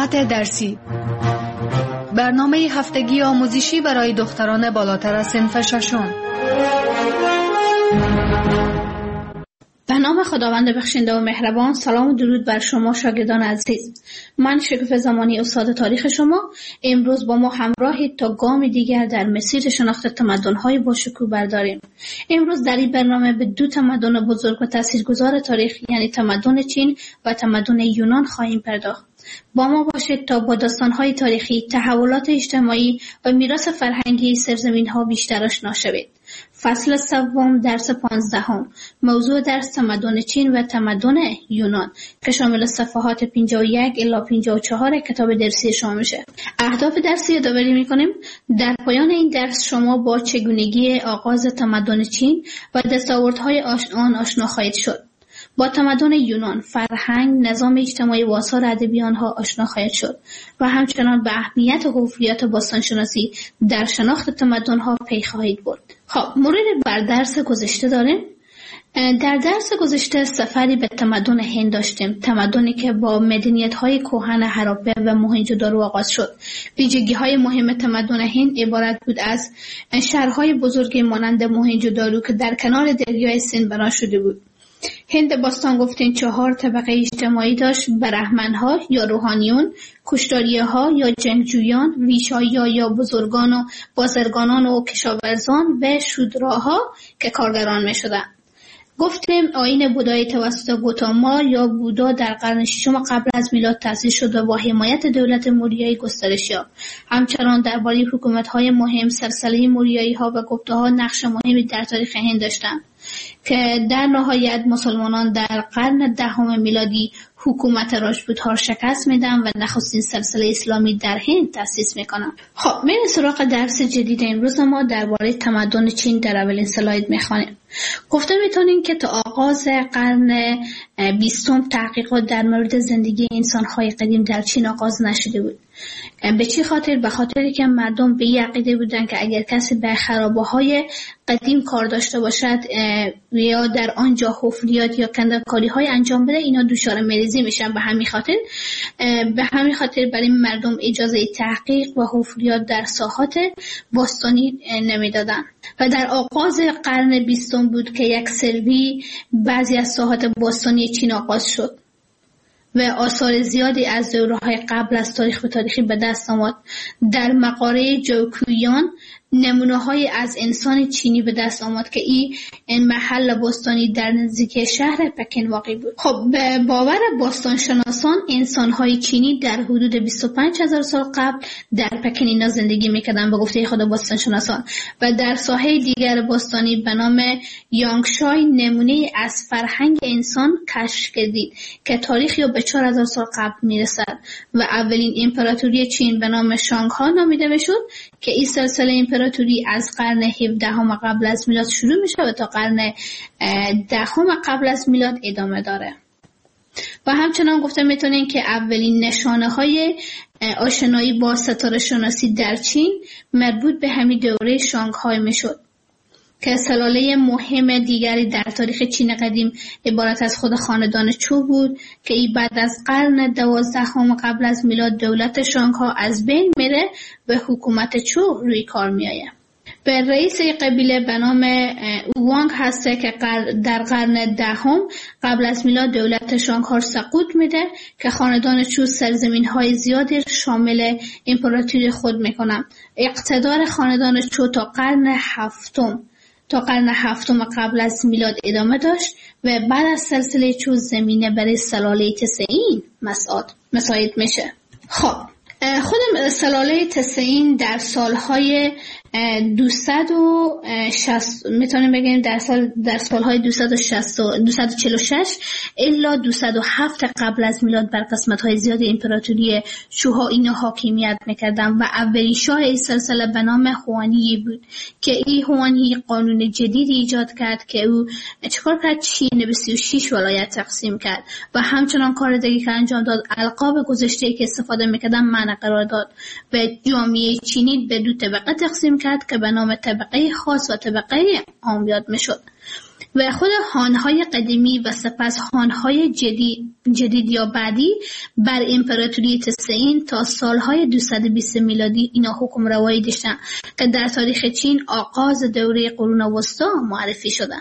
ساعت درسی، برنامه هفتگی آموزشی برای دختران بالاتر از صنف ششم. به نام خداوند بخشنده و مهربان. سلام و درود بر شما شاگردان عزیز. من شکوفه زمانی استاد تاریخ شما. امروز با ما همراهید تا گام دیگر در مسیر شناخت تمدن‌های باشکوه برداریم. امروز در این برنامه به دو تمدن بزرگ و تاثیرگذار تاریخ، یعنی تمدن چین و تمدن یونان خواهیم پرداخت. با ما باشید تا با داستان‌های تاریخی، تحولات اجتماعی و میراث فرهنگی سرزمین‌ها بیشتر آشنا شوید. فصل سوم، درس 15. موضوع درس تمدن چین و تمدن یونان که شامل صفحات 51 الی 54 کتاب درسی شما میشه. اهداف درسی یادآوری میکنیم. در پایان این درس شما با چگونگی آغاز تمدن چین و دستاوردهای آن آشنا خواهید شد. با تمدن یونان، فرهنگ، نظام اجتماعی و آثار ادبی آنها آشنا خواهید شد و همچنان به اهمیت حفریات باستانشناسی در شناخت تمدن‌ها پی خواهید برد. خب، مرور بر درس گذشته داریم. در درس گذشته سفری به تمدن هند داشتیم، تمدنی که با مدنیت‌های کهن هراپه و موهنجودارو آغاز شد. ویژگی‌های مهم تمدن هند عبارت بود از شهرهای بزرگی مانند موهنجودارو که در کنار دریای سیند بنا شده بود. هند باستان گفتین 4 طبقه اجتماعی داشت: برهمن‌ها یا روحانیون، کشتاری‌ها یا جنگجویان، ویشایی‌ها یا بزرگان و بازرگانان و کشاورزان و شودراها که کارگران می‌شدند. گفتیم آیین بودایی توسط گوتاما یا بودا در قرن 6 قبل از میلاد تأسیس شد و با حمایت دولت موریایی گسترش یافت. همچنان درباره حکومت‌های مهم سلسله موریایی‌ها و گپتاها نقش مهمی در تاریخ هند داشتند که در نهایت مسلمانان در قرن 10 میلادی حکومت راجپوت‌ها شکست میدن و نخستین سلسله اسلامی در هند تأسیس میکنن. خب، میریم سراغ درس جدید امروز. ما درباره تمدن چین در اولین اسلاید میخوانیم. گفته میتونیم که تا آغاز قرن 20 تحقیقات در مورد زندگی انسان‌های قدیم در چین آغاز نشده بود. به چی خاطر؟ به خاطری که مردم به این عقیده بودن که اگر کسی به خرابه‌های قدیم کار داشته باشد یا در آنجا حفریات یا کنده‌کاری‌های انجام بده، اینا دچار مریضی میشن. به همین خاطر برای مردم اجازه تحقیق و حفریات در ساحات باستانی نمیدادن. و در آغاز قرن 20 بود که یک سروی بعضی از ساحات باستانی چین آغاز شد و آثار زیادی از دوره‌های قبل از تاریخ به تاریخی به دست آمد. در مقاره جوکویان نمونه‌های از انسان چینی به دست آمد که این محل باستانی در نزدیکی شهر پکن واقع بود. خب، به باور باستانشناسان انسان‌های چینی در حدود 25,000 سال قبل در پکن اینا زندگی می‌کردند به گفته خود باستانشناسان. و در ساحه دیگر باستانی به نام یانگشای نمونه از فرهنگ انسان کشف کردید که تاریخی به 4,000 سال قبل میرسد و اولین امپراتوری چین به نام شانگها نامیده میشد که این سلسله امپراتوری از قرن 17 قبل از میلاد شروع میشه و تا قرن 10 قبل از میلاد ادامه داره. و همچنان گفته میتونین که اولین نشانه های آشنایی با ستاره شناسی در چین مربوط به همین دوره شانگهای میشد که سلاله مهم دیگری در تاریخ چین قدیم عبارت از خود خاندان چو بود که ای بعد از قرن 12 قبل از میلاد دولت شانگها از بین میره و حکومت چو روی کار میآید. به رئیس قبیله به نام اوانگ هسته که در قرن 10 قبل از میلاد دولت شانگها سقوط میده که خاندان چو سرزمین‌های زیادی شامل امپراتوری خود میکنن. اقتدار خاندان چو تا قرن هفتم قبل از میلاد ادامه داشت و بعد از سلسله چو زمینه برای سلاله تسعین مساعد میشه. خب، خود سلاله تسعین در سالهای 260 میتونیم بگیم در سالهای 246 الا 207 قبل از میلاد بر قسمت‌های زیاد امپراتوری چوها اینا حاکمیت میکردن و اولین شاه این سلسله به نام هوانی بود که این هوانی قانون جدیدی ایجاد کرد که او چکار کرد؟ چین به 36 ولایت تقسیم کرد و همچنان کار دیگه که انجام داد القاب گذشته‌ای که استفاده میکردن معنی قرار داد و جامعه چینی به 2 طبقه تقسیم کرد میکرد که به نام طبقه خاص و طبقه عام یاد میشد و خود هانهای قدیمی و سپس هانهای جدید یا بعدی بر امپراتوری تسعین تا سالهای 220 میلادی اینا حکم روایی داشتن که در تاریخ چین آغاز دوره قرون وسطی معرفی شدن.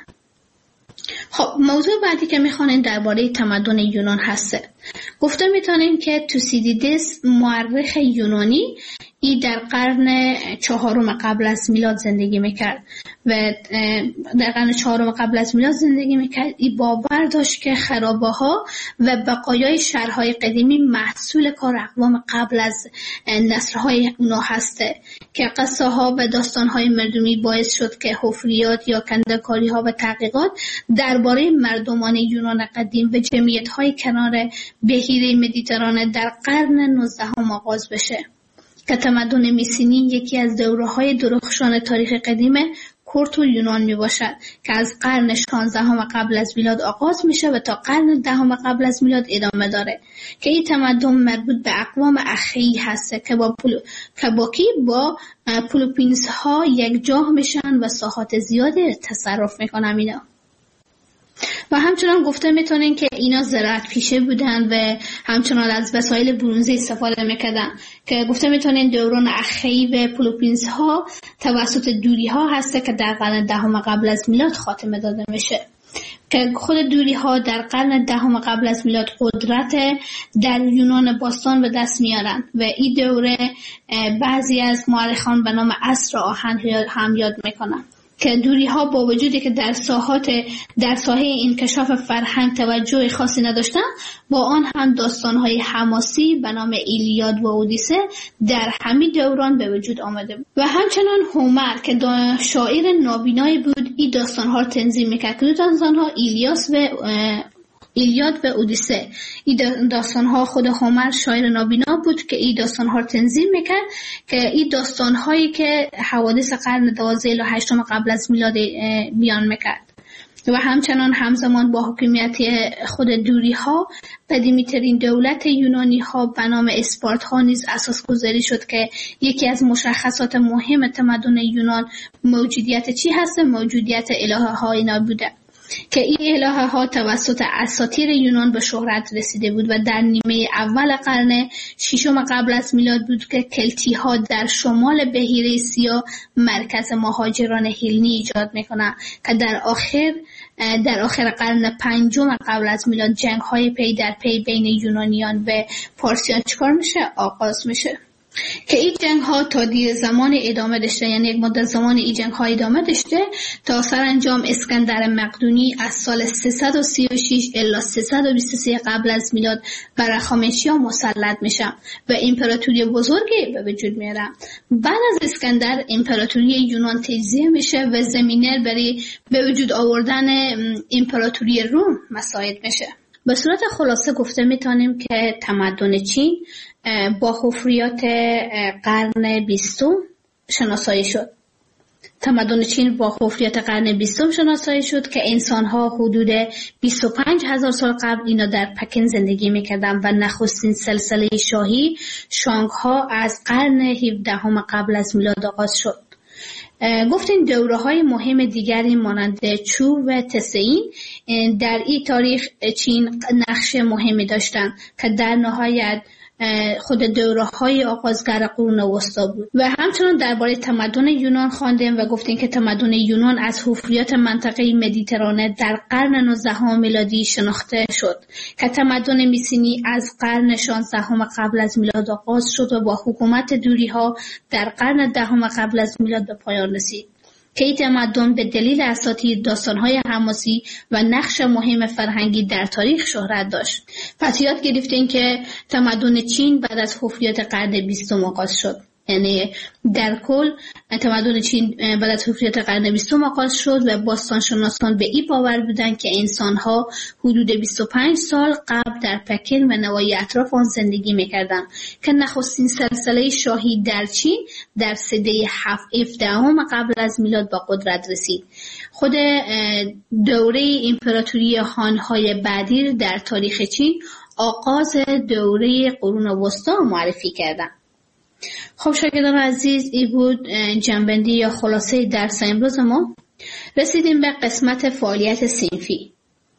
خب موضوع بعدی که میخوانیم درباره تمدن یونان هسته. گفته میتونیم که توسیدیدس مورخ یونانی ای در قرن 4 قبل از میلاد زندگی میکرد و در قرن 4 قبل از میلاد زندگی میکرد. ای باور داشت که خرابه ها و بقایای شهرهای قدیمی محصول کار اقوام قبل از نسل‌های اونا هسته که قصه ها و داستان های مردمی باعث شد که حفریات یا کنده‌کاری ها و تحقیقات درباره مردمان یونان قدیم و جمعیت های کنار بحیره مدیترانه در قرن 19 آغاز بشه که تمدن میسینی یکی از دوره‌های درخشان تاریخ قدیم کرد و یونان می باشد که از قرن 16 قبل از میلاد آغاز میشه و تا قرن 10 قبل از میلاد ادامه داره که این تمدن مربوط به اقوام اخیی هسته که با پلوپینس ها یک جاه میشن و ساحات زیاده تصرف میکنن اینا. و همچنان گفته میتونین که اینا زراعت پیشه بودن و همچنان از وسایل برنزی استفاده میکردن که گفته میتونین دوران اخیی و پلوپینس ها توسط دوری ها هسته که در قرن 10 قبل از میلاد خاتمه داده میشه که خود دوری ها در قرن 10 قبل از میلاد قدرت در یونان باستان به دست میارن و این دوره بعضی از مورخان به نام عصر آهن هم یاد میکنن که دوری ها با وجودی که در ساحه انکشاف فرهنگ توجه خاصی نداشتن، با آن هم داستان های حماسی به نام ایلیاد و اودیسه در همین دوران به وجود آمده بود. و همچنان هومر که شاعر نابینایی بود این داستان ها تنظیم میکرد که دو داستان ها ایلیاد و اودیسه. این داستان ها خود هومر شاعر نابینا بود که این داستان ها تنظیم میکرد که این داستان هایی که حوادث قرن 12 الی 8 قبل از میلاد بیان میکرد. و همچنان همزمان با حکومت خود دوری ها قدیمی ترین دولت یونانی ها به نام اسپارتا نیز اساس گذاری شد که یکی از مشخصات مهم تمدن یونان موجودیت چی هست؟ موجودیت الهه ها اینا بوده که این الهه ها توسط اساطیر یونان به شهرت رسیده بود و در نیمه اول قرن 6 قبل از میلاد بود که کلتی ها در شمال بحیره سیاه مرکز مهاجران هیلنی ایجاد میکنن که در آخر قرن 5 قبل از میلاد جنگ های پی در پی بین یونانیان و پارسیان چکار میشه؟ آغاز میشه که این جنگ ها تا دیر زمان ادامه داشته، یعنی یک مدت زمان این جنگ ها ادامه داشته تا سرانجام اسکندر مقدونی از سال 336 الی 323 قبل از میلاد بر هخامنشیان مسلط میشه و امپراتوری بزرگی به وجود میاره. بعد از اسکندر امپراتوری یونان تجزیه میشه و زمینه برای به وجود آوردن امپراتوری روم مساعد میشه. به صورت خلاصه گفته میتونیم که تمدن چین با حفریات قرن 20 شناسایی شد. تمدن چین با حفریات قرن 20 شناسایی شد که انسان‌ها حدود 25,000 سال قبل اینا در پکن زندگی می‌کردند و نخستین سلسله شاهی شانگ‌ها از قرن 17 قبل از میلاد آغاز شد. گفتیم دوره‌های مهم دیگری مانند چو و تسعین در این تاریخ چین نقش مهمی داشتند که در نهایت خود دوره‌های آغازگر قرون وسطی بود. و همچنان درباره تمدن یونان خواندیم و گفتیم که تمدن یونان از حفریات منطقه مدیترانه در قرن 19 میلادی شناخته شد که تمدن میسینی از قرن 16 قبل از میلاد آغاز شد و با حکومت دوری‌ها در قرن 10 قبل از میلاد به پایان رسید که این تمدن به دلیل اساطیر، داستان‌های حماسی و نقش مهم فرهنگی در تاریخ شهرت داشت. پس یاد گرفتیم که تمدن چین بعد از حفریات قرن 20 آغاز شد. یعنی در کل تمدن چین بعد از حفریات قرن 20 آغاز شد و باستانشناسان به این باور بودند که انسان‌ها حدود 25 سال قبل در پکن و نواحی اطراف آن زندگی می‌کردند که نخستین سلسله شاهی در چین در سده 17 قبل از میلاد با قدرت رسید. خود دوره امپراتوری هان‌های بعدی در تاریخ چین آغاز دوره قرون وسطی معرفی کردند. خب شاگردان عزیز، این بود جنبندی یا خلاصه درس امروز ما. رسیدیم به قسمت فعالیت صنفی.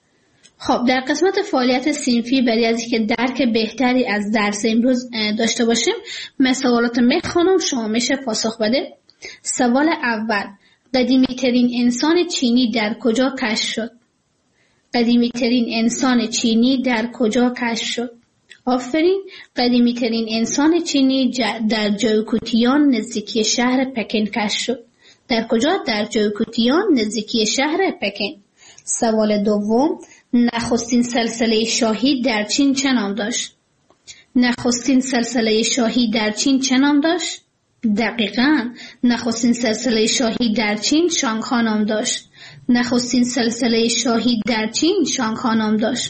خب در قسمت فعالیت صنفی برای از اینکه درک بهتری از درس امروز داشته باشیم، من سوالات میخوانم، شما میشه پاسخ بده. سوال اول: قدیمی ترین انسان چینی در کجا کشف شد؟ قدیمی ترین انسان چینی در کجا کشف شد؟ آفرین. قدیمی ترین انسان چینی در جوکوتیان نزدیکی شهر پکن کشف شد. در کجا؟ در جوکوتیان نزدیکی شهر پکن. سوال دوم: نخستین سلسله شاهی در چین چه نام داشت؟ نخستین سلسله شاهی در چین چه نام داشت؟ دقیقاً، نخستین سلسله شاهی در چین شانگها نام داشت. نخستین سلسله شاهی در چین شانگها نام داشت.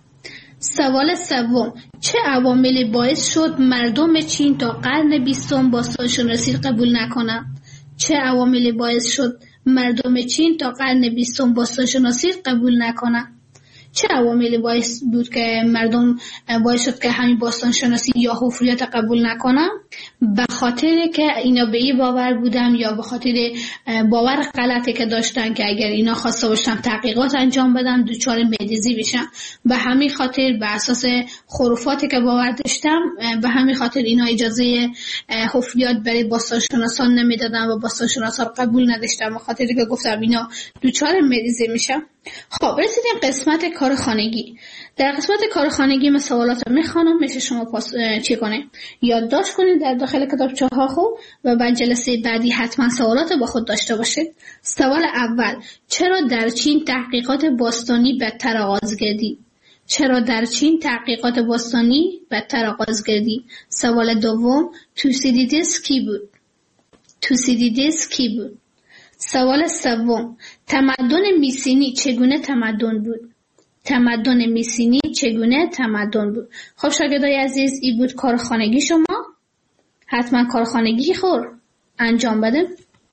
سوال سوم: چه عواملی باعث شد مردم چین تا قرن 20 باستانشناسی قبول نکنند؟ چه عواملی باعث شد مردم چین تا قرن 20 باستانشناسی قبول نکنند؟ چه عواملی باعث بود که مردم باعث شد که همین باستانشناسی یا حفریت قبول نکنن؟ به خاطر که اینا به این باور بودن یا به خاطر باور غلطی که داشتن که اگر اینا خواسته باشن تحقیقات انجام بدن دچار معجزه‌ای بشن. به همین خاطر به اساس خرافاتی که باور داشتن، به همین خاطر اینا اجازه حفریت برای باستانشناسان نمیدادن و باستانشناسان قبول نداشتن، به خاطر که گفتم اینا دچار معجزه میشن. خب رسیدیم قسمت کارخانگی. در قسمت کارخانگی من سوالات میخوانم، میشه شما چی کنید؟ یادداشت کنید در داخل کتابچه ها خوب و بعد جلسه بعدی حتما سوالات با خود داشته باشید. سوال اول: چرا در چین تحقیقات باستانی بدتر آغاز گردید؟ چرا در چین تحقیقات باستانی بدتر آغاز گردید؟ سوال دوم: توسیدیدس کی بود؟ توسیدیدس کی بود؟ سوال سوم: تمدن میسینی چگونه تمدن بود؟ تمدن میسینی چگونه تمدن بود؟ خب شاگردای عزیز، این بود کارخانگی شما. حتما کارخانگی انجام بده.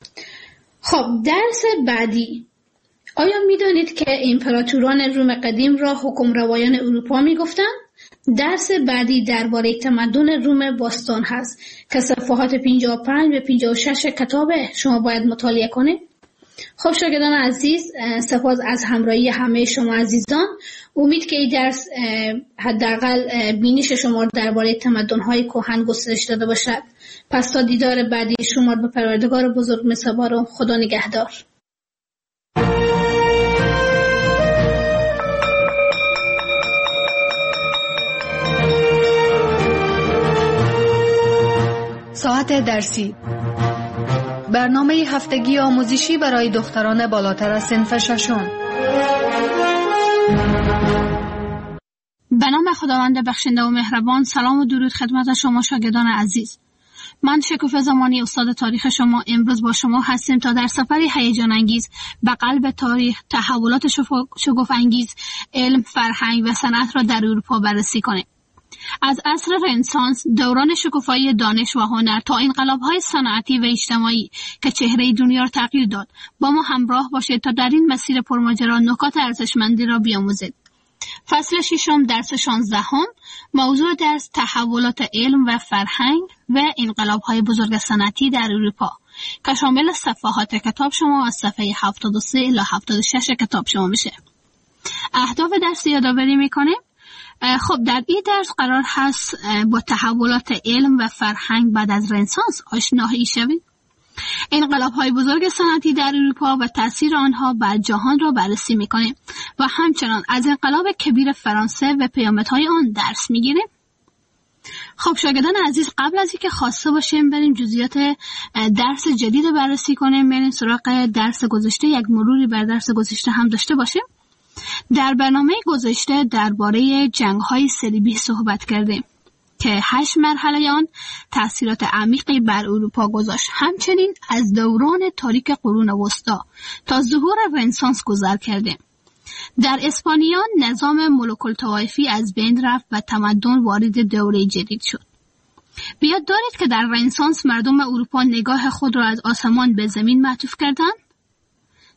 خب درس بعدی: آیا میدانید که امپراتوران روم قدیم را حکمروایان اروپا میگفتند؟ درس بعدی درباره تمدن روم باستان هست که صفحات 55 و 56 کتاب شما باید مطالعه کنید. خب شاگردان عزیز، سپاس از همراهی همه شما عزیزان. امید که این درس حداقل بینش شما درباره تمدن‌های کهن گسترش داده باشد. پس تا دیدار بعدی شما به پروردگار بزرگ می‌سپارم. خدا نگهدار. ساعت درسی، برنامه هفتگی آموزشی برای دختران بالاتر از صنف ششم. به نام خداوند بخشنده و مهربان. سلام و درود خدمت شما شاگردان عزیز. من شکوفه زمانی، استاد تاریخ شما، امروز با شما هستیم تا در سفری هیجان انگیز به قلب تاریخ، تحولات شگفت انگیز، علم، فرهنگ و صنعت را در اروپا بررسی کنیم. از عصر رنسانس، دوران شکوفایی دانش و هنر، تا انقلاب‌های صنعتی و اجتماعی که چهره دنیا را تغییر داد، با ما همراه باشید تا در این مسیر پرماجرا نکات ارزشمندی را بیاموزید. فصل 6 درس 16 موضوع درس تحولات علم و فرهنگ و انقلاب‌های بزرگ صنعتی در اروپا که شامل صفحات کتاب شما از صفحه 73 الی 76 کتاب شما میشه. اهداف درس یادآوری میکنیم. خب در این درس قرار هست با تحولات علم و فرهنگ بعد از رنسانس آشنایی شوید. انقلاب‌های بزرگ صنعتی در اروپا و تأثیر آنها بر جهان را بررسی می‌کنیم و همچنان از انقلاب کبیر فرانسه و پیامدهای آن درس می‌گیریم. خب شاگردان عزیز، قبل از اینکه خواسته باشیم بریم جزئیات درس جدید رو بررسی کنیم، بریم سراغ درس گذشته، یک مروری بر درس گذشته هم داشته باشیم. در برنامه گذشته درباره جنگ‌های صلیبی صحبت کردیم که 8 مرحله آن تأثیرات عمیقی بر اروپا گذاشت. همچنین از دوران تاریک قرون وسطی تا ظهور رنسانس گذر کردیم. در اسپانیا نظام ملوک الطوایفی از بین رفت و تمدن وارد دوره جدید شد. بیاد دارید که در رنسانس مردم اروپا نگاه خود را از آسمان به زمین معطوف کردند.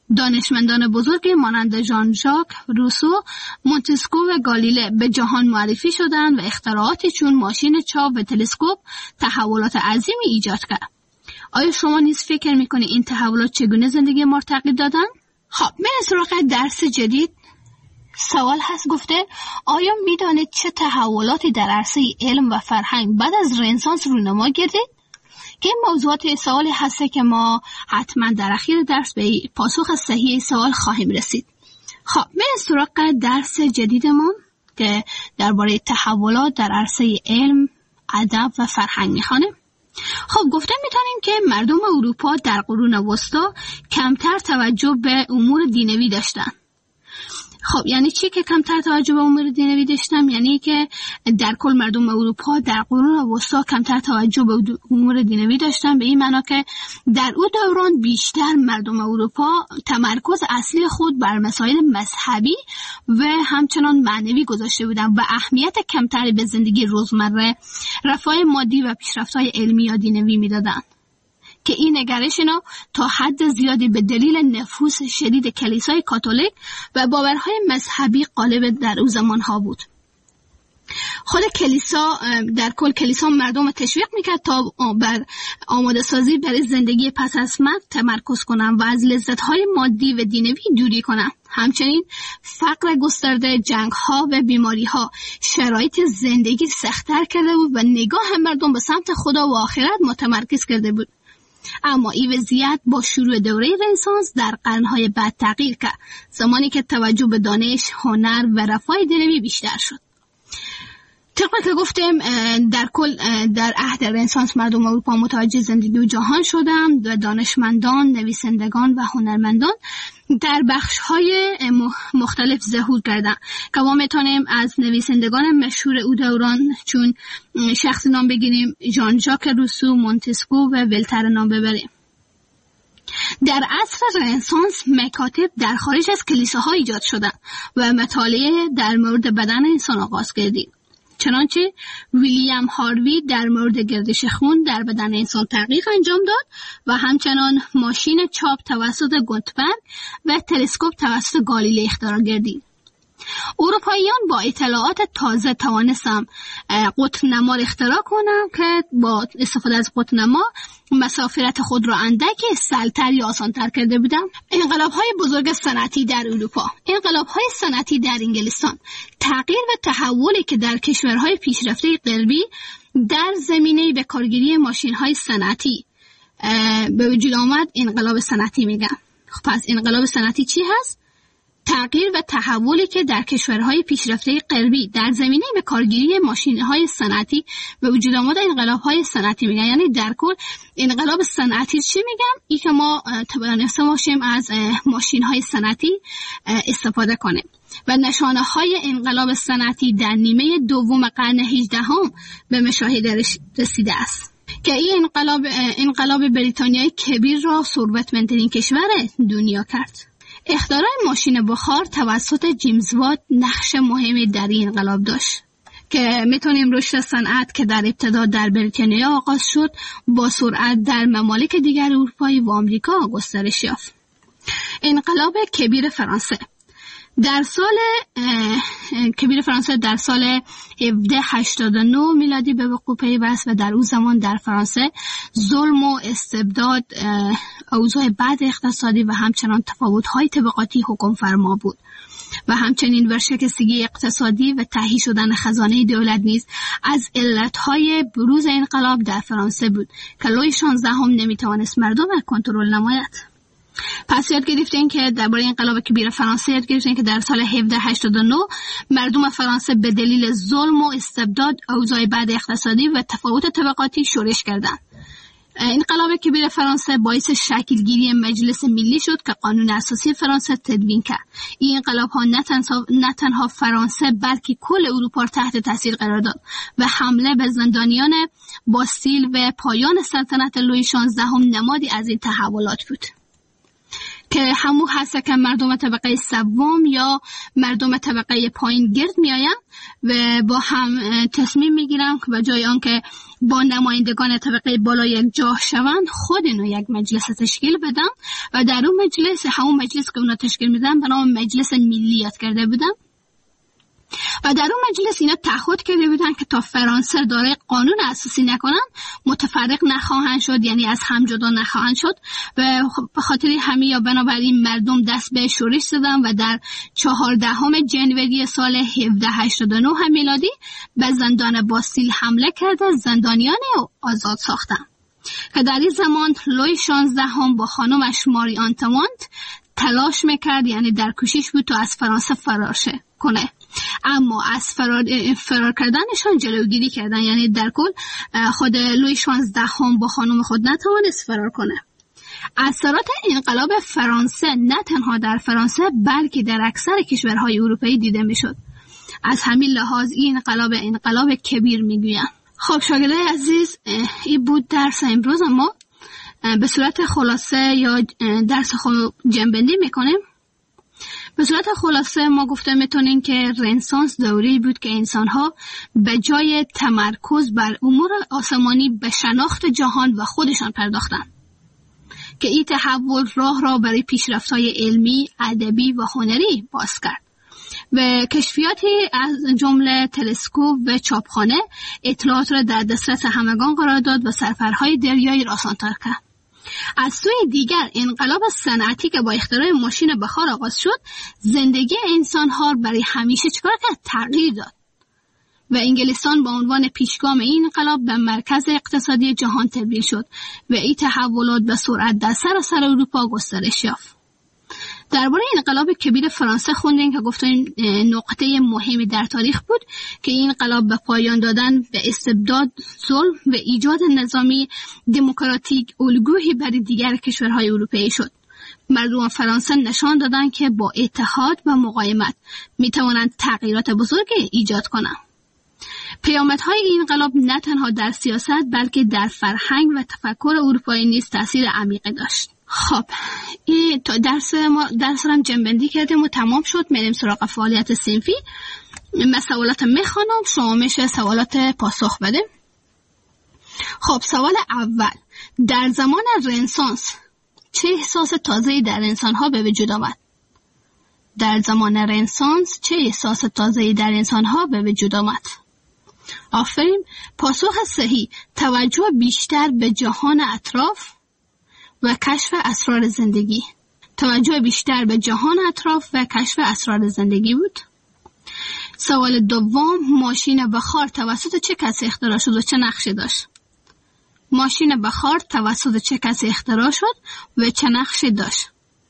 دانشمندان بزرگی مانند ژان ژاک روسو، مونتسکو و گالیله به جهان معرفی شدند و اختراعاتی چون ماشین چاپ و تلسکوپ تحولات عظیمی ایجاد کرد. آیا شما نیز فکر میکنید این تحولات چگونه زندگی ما را تغییر دادند؟ خب بریم سراغ درس جدید. سوال هست گفته آیا میدانید چه تحولاتی در عرصه علم و فرهنگ بعد از رنسانس رونما گردید؟ که این موضوعات سوالی هسته که ما حتما در اخیر درس به پاسخ صحیح سوال خواهیم رسید. خب بریم سراغ درس جدیدمون که درباره تحولات در عرصه علم، ادب و فرهنگ میخوانه. خب گفته میتونیم که مردم اروپا در قرون وسطا کمتر توجه به امور دینوی داشتن. خب یعنی چی که کمتر توجه به امور دینوی داشتم؟ یعنی که در کل مردم اروپا در قرون وسطا کمتر توجه به امور دینوی داشتن، به این معنا که در اون دوران بیشتر مردم اروپا تمرکز اصلی خود بر مسائل مذهبی و همچنان معنوی گذاشته بودن و اهمیت کمتری به زندگی روزمره، رفاه مادی و پیشرفت‌های علمی یا دینوی میدادن. که این نگرش اینا تا حد زیادی به دلیل نفوذ شدید کلیسای کاتولیک و باورهای مذهبی غالب در اون زمانها بود. خود کلیسا در کل کلیسا مردم رو تشویق میکرد تا بر آماده سازی برای زندگی پس از مرگ تمرکز کنن و از لذت‌های مادی و دینوی دوری کنن. همچنین فقر گسترده، جنگ‌ها و بیماری‌ها شرایط زندگی سخت‌تر کرده بود و نگاه مردم به سمت خدا و آخرت متمرکز کرده بود. اما این وضعیت با شروع دوره رنسانس در قرن‌های بعد تغییر کرد، زمانی که توجه به دانش، هنر و رفاه دینوی بیشتر شد. طبق که گفتیم در کل در عهد رنسانس مردم اروپا متوجه زندگی و جهان شدند و دانشمندان، نویسندگان و هنرمندان در بخش‌های مختلف ظهور کردند که ما میتونیم از نویسندگان مشهور او دوران چون شخص نام بگیریم ژان ژاک روسو، مونتسکو و ولتر نام ببریم. در عصر رنسانس مکاتب در خارج از کلیساها ایجاد شدند و مطالعه در مورد بدن انسان آغاز گردید. چنانچه ویلیام هاروی در مورد گردش خون در بدن انسان تحقیق انجام داد و همچنان ماشین چاپ توسط گوتنبرگ و تلسکوپ توسط گالیله اختراع گردید. اروپاییان با اطلاعات تازه توانستند قطب‌نما را اختراع کنند که با استفاده از قطب‌نما مسافرت خود را اندک سهل‌تر یا آسان‌تر کرده بودند. انقلاب‌های بزرگ صنعتی در اروپا، انقلاب‌های صنعتی در انگلستان، تغییر و تحولی که در کشورهای پیشرفته غربی در زمینه به کارگیری ماشین‌های صنعتی به وجود آمد انقلاب صنعتی میگن. خب پس انقلاب صنعتی چی هست؟ تغییر و تحولی که در کشورهای پیشرفته غربی در زمینه به کارگیری ماشین‌های صنعتی به وجود آمد انقلاب‌های صنعتی میگن. یعنی در کل انقلاب صنعتی چی میگم؟ این که ما توانسته باشیم از ماشین‌های صنعتی استفاده کنیم و نشانه‌های انقلاب صنعتی در نیمه دوم قرن 18 به مشاهده رسیده است که این انقلاب بریتانیای کبیر را ثروتمندترین کشور دنیا کرد. اختراع ماشین بخار توسط جیمز وات نقش مهمی در این انقلاب داشت که میتونیم رشد صنعت که در ابتدا در بریتانیا آغاز شد با سرعت در ممالک دیگر اروپایی و آمریکا گسترش یافت. انقلاب کبیر فرانسه در سال 1789 میلادی به وقوع پیوست و در اون زمان در فرانسه ظلم و استبداد، اوضاع بد اقتصادی و همچنان تفاوت‌های طبقاتی حکم فرما بود و همچنین ورشکستگی اقتصادی و تهی شدن خزانه دولت نیز از علتهای بروز انقلاب در فرانسه بود که لویی 16 نمیتوانست مردم را کنترل نماید. پس یاد گرفتیم که درباره انقلاب کبیر فرانسه یاد گرفتیم که در سال 1789 مردم فرانسه به دلیل ظلم و استبداد، اوضاع بد اقتصادی و تفاوت طبقاتی شورش کردند. انقلاب کبیر فرانسه باعث شکلگیری مجلس ملی شد که قانون اساسی فرانسه تدوین کرد. این انقلاب ها نه تنها فرانسه بلکه کل اروپا تحت تاثیر قرار داد و حمله به زندانیان باستیل و پایان سلطنت لویی 16 نمادی از این تحولات بود که همون هست که مردم طبقه سوم یا مردم طبقه پایین گرد می آین و با هم تصمیم می گیرن که به جای آن که با نمایندگان طبقه بالا یک جا شوند، خود اینو یک مجلس تشکیل بدن و در اون مجلس، همون مجلس که اونا تشکیل میدن به نام مجلس ملی یاد کرده بودن و در اون مجلس اینا تعهد کرده بودن که تا فرانسه دارای قانون اساسی نکنن متفرق نخواهند شد، یعنی از هم جدا نخواهند شد و به خاطر همین یا بنابراین مردم دست به شورش زدن و در 14 ژانویه سال 1789 میلادی به زندان باستیل حمله کرده زندانیان آزاد ساختن که در این زمان لوی 16 با خانمش ماری آنتوانت تلاش میکرد، یعنی در کوشش بود تا از فرانسه فرار کنه، اما از فرار کردنشان جلوگیری کردن، یعنی در کل خود لوی 16 با خانم خود نتوانست فرار کنه. اثرات انقلاب فرانسه نه تنها در فرانسه بلکه در اکثر کشورهای اروپایی دیده میشد. از همین لحاظ این انقلاب کبیر میگویند. خب شاگردای عزیز، این بود درس امروز. ما به صورت خلاصه یا درس خود جنبندی میکنیم. به صورت خلاصه ما گفته میتونیم که رنسانس دوری بود که انسانها به جای تمرکز بر امور آسمانی به شناخت جهان و خودشان پرداختند که این تحول راه را برای پیشرفت‌های علمی، ادبی و هنری باز کرد و کشفیاتی از جمله تلسکوپ و چاپخانه اطلاعات را در دسترس همگان قرار داد و سفرهای دریایی را آسان‌تر کرد. از سوی دیگر انقلاب صنعتی که با اختراع ماشین بخار آغاز شد، زندگی انسان‌ها برای همیشه چکار کرد؟ تغییر داد و انگلستان با عنوان پیشگام این انقلاب به مرکز اقتصادی جهان تبدیل شد و این تحولات به سرعت در سراسر اروپا گسترش یافت. درباره انقلاب کبیر فرانسه خوندیم که گفتیم نقطه مهمی در تاریخ بود که این انقلاب به پایان دادن به استبداد، ظلم و ایجاد نظامی دموکراتیک الگویی برای دیگر کشورهای اروپایی شد. مردم فرانسه نشان دادند که با اتحاد و مقاومت می توانند تغییرات بزرگی ایجاد کنند. پیامدهای این انقلاب نه تنها در سیاست بلکه در فرهنگ و تفکر اروپایی نیز تاثیر عمیقی داشت. خب این درس هم جنبندی کردیم و تمام شد. میریم سراغ فعالیت صنفی. من سوالات میخوانم، شما میشه سوالات پاسخ بدیم. خب سوال اول، در زمان رنسانس چه احساس تازه‌ای در انسان‌ها به وجود آمد؟ در زمان رنسانس چه احساس تازه‌ای در انسان‌ها به وجود آمد؟ آفرین. پاسخ صحیح، توجه بیشتر به جهان اطراف و کشف اسرار زندگی. توجه بیشتر به جهان اطراف و کشف اسرار زندگی بود. سوال دوم، ماشین بخار توسط چه کسی اختراع شد و چه نقشی داشت؟ ماشین بخار توسط چه کسی اختراع شد و چه نقشی داشت؟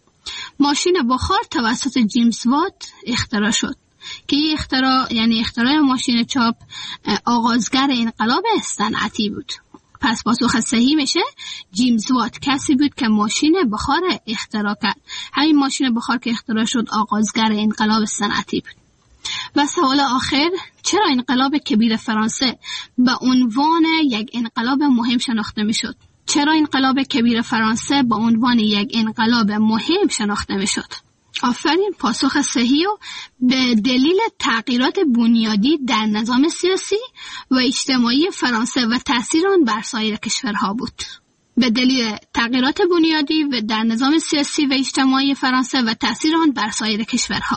ماشین بخار توسط جیمز وات اختراع شد که این اختراع یعنی اختراع ماشین چاپ آغازگر انقلاب صنعتی بود. پس پاسخ صحیح میشه جیمز وات کسی بود که ماشین بخار اختراع کرد. همین ماشین بخار که اختراع شد آغازگر انقلاب صنعتی بود. و سوال آخر، چرا انقلاب کبیر فرانسه به عنوان یک انقلاب مهم شناخته میشد؟ چرا انقلاب کبیر فرانسه به عنوان یک انقلاب مهم شناخته میشد؟ آفرین. پاسخ صحیح و به دلیل تغییرات بنیادی در نظام سیاسی و اجتماعی فرانسه و تأثیر آن بر سایر کشورها بود. به دلیل تغییرات بنیادی و در نظام سیاسی و اجتماعی فرانسه و تأثیر آن بر سایر کشورها.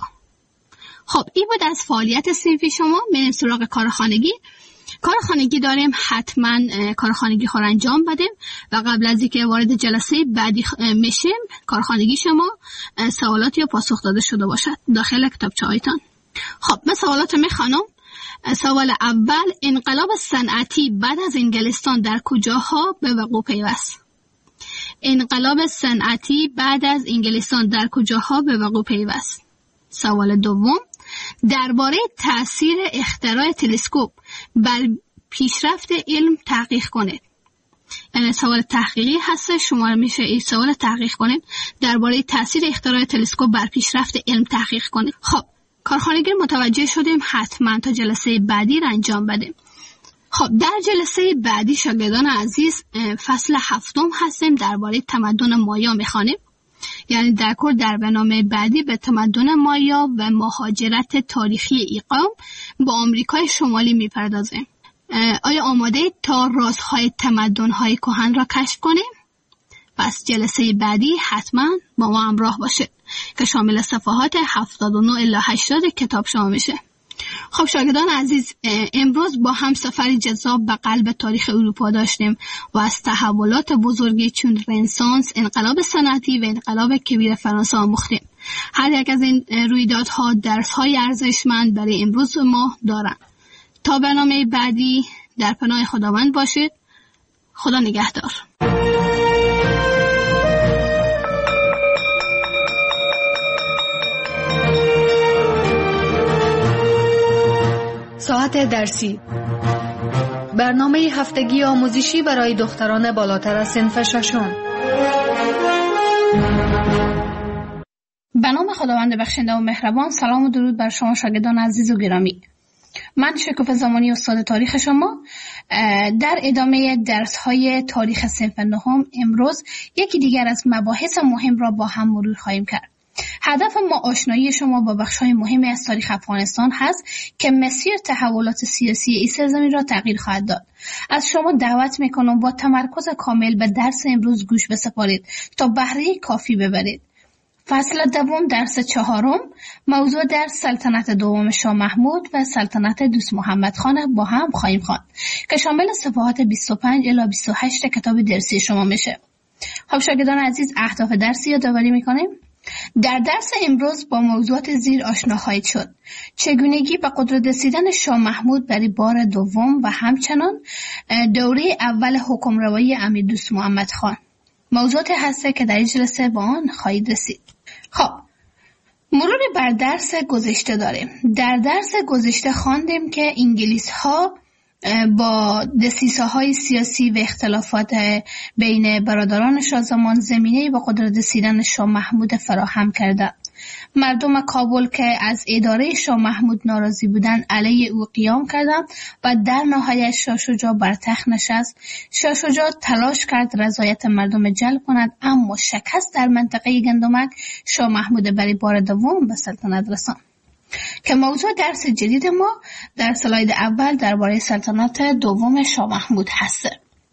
خب این بود از فعالیت صنفی شما. میریم سراغ کارخانگی. کارخانگی داریم، حتما کارخانگی خور انجام بدیم و قبل از اینکه وارد جلسه بعدی میشیم کارخانگی شما سوالات یا پاسخ داده شده باشد داخل کتابچه هایتان. خب من سوالات میخوانم. سوال اول، انقلاب صنعتی بعد از انگلستان در کجاها به وقوع پیوست؟ انقلاب صنعتی بعد از انگلستان در کجاها به وقوع پیوست؟ سوال دوم، درباره تأثیر اختراع تلسکوپ بر پیشرفت علم تحقیق کنید. یعنی سوال تحقیقی هست، شما میشه این سوال تحقیق کنید. درباره تأثیر اختراع تلسکوپ بر پیشرفت علم تحقیق کنید. خب کارخانگی متوجه شدیم، حتما تا جلسه بعدی را انجام بدیم. خب در جلسه بعدی شاگردان عزیز فصل 7 هستیم، درباره تمدن مایا میخوانیم. یعنی در کل در برنامه بعدی به تمدن مایا و مهاجرت تاریخی ایقام با آمریکای شمالی میپردازیم. آیا آماده تا رازهای تمدن‌های کهن را کشف کنیم؟ پس جلسه بعدی حتما با ما همراه باشید که شامل صفحات 79 الی 80 کتاب شما میشه. خب شاگردان عزیز، امروز با هم سفری جذاب به قلب تاریخ اروپا داشتیم و از تحولات بزرگی چون رنسانس، انقلاب صنعتی و انقلاب کبیر فرانسه آموختیم. هر یک از این رویدادها درس‌های ارزشمند برای امروز ما دارند. تا برنامه بعدی در پناه خداوند باشید. خدا نگهدار. ساعت درسی، برنامه هفتگی آموزشی برای دختران بالاتر از صنف ششم. به نام خداوند بخشنده و مهربان. سلام و درود بر شما شاگردان عزیز و گرامی. من شکوفه زمانی استاد تاریخ شما. در ادامه درس‌های تاریخ صنف نهم امروز یکی دیگر از مباحث مهم را با هم مرور خواهیم کرد. هدف ما آشنایی شما با بخش‌های مهمی از تاریخ افغانستان هست که مسیر تحولات سیاسی این سرزمین را تغییر خواهد داد. از شما دعوت میکنم با تمرکز کامل به درس امروز گوش بسپارید تا بهره کافی ببرید. فصل دوم درس چهارم، موضوع درس سلطنت دوم شاه محمود و سلطنت دوست محمد خان با هم خواهیم خواند که شامل صفحات 25 الی 28 کتاب درسی شما میشه. خب شاگردان عزیز، اهداف درسی یادآوری میکنیم. در درس امروز با موضوعات زیر آشنا خواهید شد: چگونگی به قدرت رسیدن شاه محمود برای بار دوم و همچنان دوره اول حکمروایی امیر دوست محمد خان. موضوعات هسته که در این جلسه با آن خواهید رسید. خب مرور بر درس گذشته داریم. در درس گذشته خواندیم که انگلیس ها با دسیسه‌های سیاسی و اختلافات بین برادران شاه زمان زمینه‌ای به قدرت رسیدن شاه محمود فراهم کردند. مردم کابل که از اداره شاه محمود ناراضی بودند علیه او قیام کردند و در نهایت شاه شجاع بر تخت نشست. شاه شجاع تلاش کرد رضایت مردم جلب کند، اما شکست در منطقه گندمک شاه محمود برای بار دوم به سلطنت رساند. که موضوع درس جدید ما در سلاید اول درباره سلطنت دوم شاه محمود هست.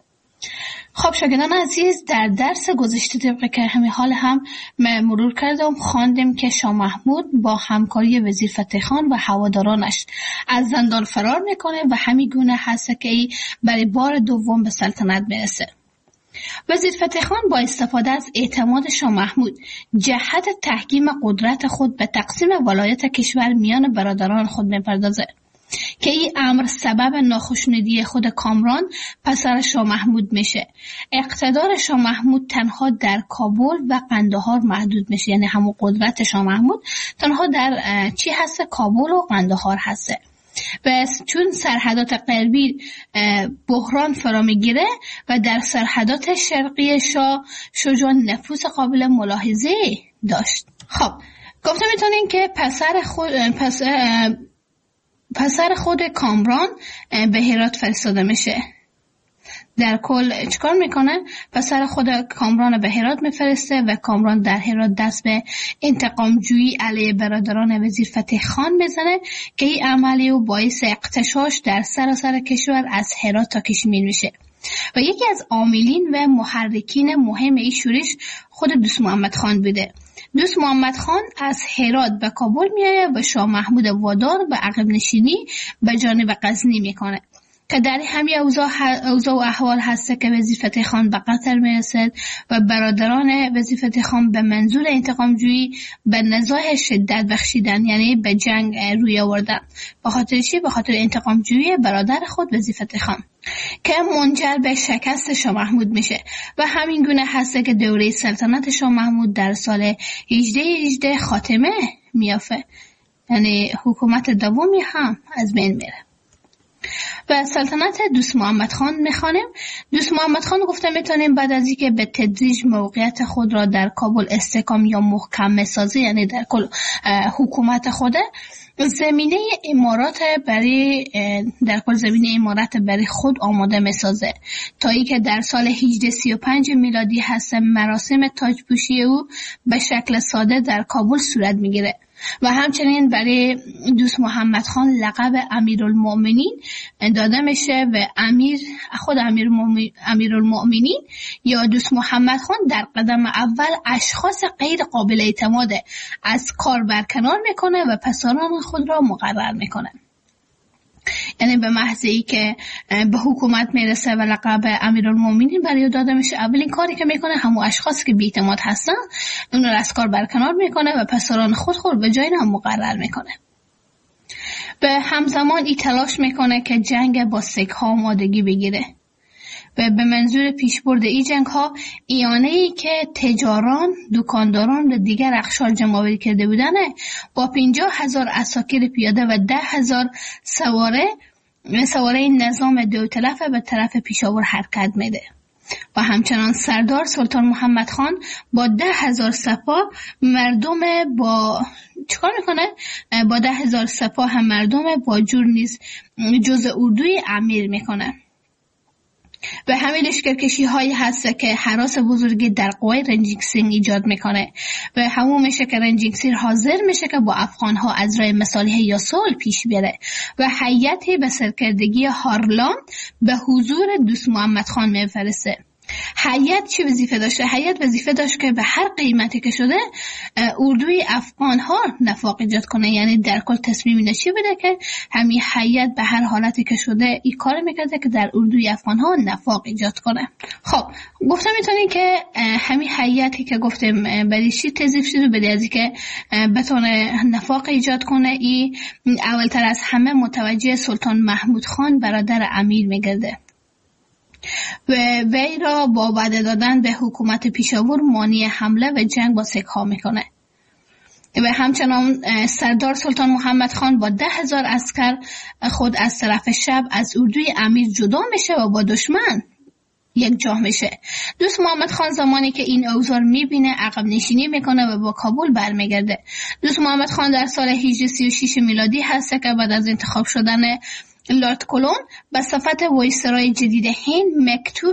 خب شاگردان عزیز، در درس گذشته طبق که همین حال هم مرور کردم خواندیم که شاه محمود با همکاری وزیر فتح خان و هوادارانش از زندان فرار میکنه و همین گونه هست که برای بار دوم به سلطنت برسه. وزیر فتح خان با استفاده از اعتماد شاه محمود جهت تحکیم قدرت خود به تقسیم ولایت کشور میان برادران خود میپردازه که این امر سبب ناخشنودی خود کامران پسر شاه محمود میشه. اقتدار شاه محمود تنها در کابل و قندهار محدود میشه، یعنی همون قدرت شاه محمود تنها در چی هست؟ کابل و قندهار هست. و چون سرحدات غربی بحران فرا میگیره و در سرحدات شرقی شاه شجاع نفوذ قابل ملاحظه داشت. خب گفته میتونین که پسر خود کامران به هرات فرستاده میشه. در کل چیکار میکنه؟ پسر خود کامران به هرات میفرسته و کامران در هرات دست به انتقام جویی علیه برادران وزیر فتح خان بزنه که این عملی او باعث اغتشاش در سراسر کشور از هرات تا کشمیر میشه. و یکی از عاملین و محرکین مهم این شورش خود دوست محمد خان بوده. دوست محمد خان از هرات به کابل میایه و شاه محمود وادار به عقب نشینی به جانب غزنی میکنه که در همین اوضاع و احوال هست که وزیر فتح خان به قطر میرسد و برادران وزیر فتح خان به منظور انتقام جویی به نزاع شدت بخشیدن، یعنی به جنگ روی آوردن. به خاطر چی؟ به خاطر انتقام جویی برادر خود وزیر فتح خان که منجر به شکست شاه محمود میشه. و همین گونه هست که دوره سلطنت شاه محمود در سال 1818 خاتمه میافته، یعنی حکومت دومی هم از بین میره. و سلطنت دوست محمد خان میخوانیم. دوست محمد خان گفته میتونیم بعد از اینکه به تدریج موقعیت خود را در کابل استحکام یا محکم میسازه، یعنی در کل حکومت خوده، زمینه امارات برای خود آماده میسازه تا ای که در سال 1835 میلادی هست مراسم تاجپوشی او به شکل ساده در کابل صورت میگیره و همچنین برای دوست محمد خان لقب امیرالمؤمنین داده میشه و خود امیرالمؤمنین یا دوست محمد خان در قدم اول اشخاص غیر قابل اعتماد از کار برکنار میکنه و پسران خود را مقرر میکنه. یعنی به محض ای که به حکومت میرسه و لقب امیرالمؤمنین برای داده میشه، اولین کاری که میکنه همون اشخاصی که بی‌اعتماد هستن اون رو از کار برکنار میکنه و پسران خود به جای هم مقرر میکنه. به همزمان ای تلاش میکنه که جنگ با سیک ها آمادگی بگیره و به منظور پیشبرد این جنگ ها ایانه‌ای که تجاران، دکانداران و دیگر اقشار جمع‌آوری کرده بودن با 50,000 عساکر پیاده و 10,000 سواره نظام داوطلب به طرف پیشاور حرکت میده و همچنان سردار سلطان محمد خان با 10,000 سپاه مردم چیکار میکنه؟ با 10,000 سپاه هم مردم با جور نیز جزء اردوی امیر میکنه. و همین لشکرکشی هایی هست که هراس بزرگی در قوای رنجینگ سینگ ایجاد میکنه و همون میشه که رنجینگ سینگ حاضر میشه که با افغان ها از راه مصالحه یا صلح پیش بره و هیئتی به سرکردگی هارلام به حضور دوست محمد خان میفرسته. هیئت چه وظیفه داشته؟ هیئت وظیفه داشت که به هر قیمتی که شده اردوی افغان ها نفاق ایجاد کنه، یعنی در کل تصمیم نشی بده که همین هیئت به هر حالتی که شده این کار میکرده که در اردوی افغان ها نفاق ایجاد کنه. خب گفتم میتونی که همین هیئتی که گفتم برای چی تضیف شده بده از که بتونه نفاق ایجاد کنه، این اولتر از همه متوجه سلطان محمود خان برادر امیر میگرده و وی را با وعده دادن به حکومت پیشاور مانع حمله و جنگ با سیک ها میکنه و همچنان سردار سلطان محمد خان با 10,000 عسکر خود از طرف شب از اردوی امیر جدا میشه و با دشمن یک جا میشه. دوست محمد خان زمانی که این اوضاع میبینه عقب نشینی میکنه و با کابل برمیگرده. دوست محمد خان در سال 1836 میلادی هست که بعد از انتخاب شدن لارد کلون به صفت وایسرای جدید هند مکتوب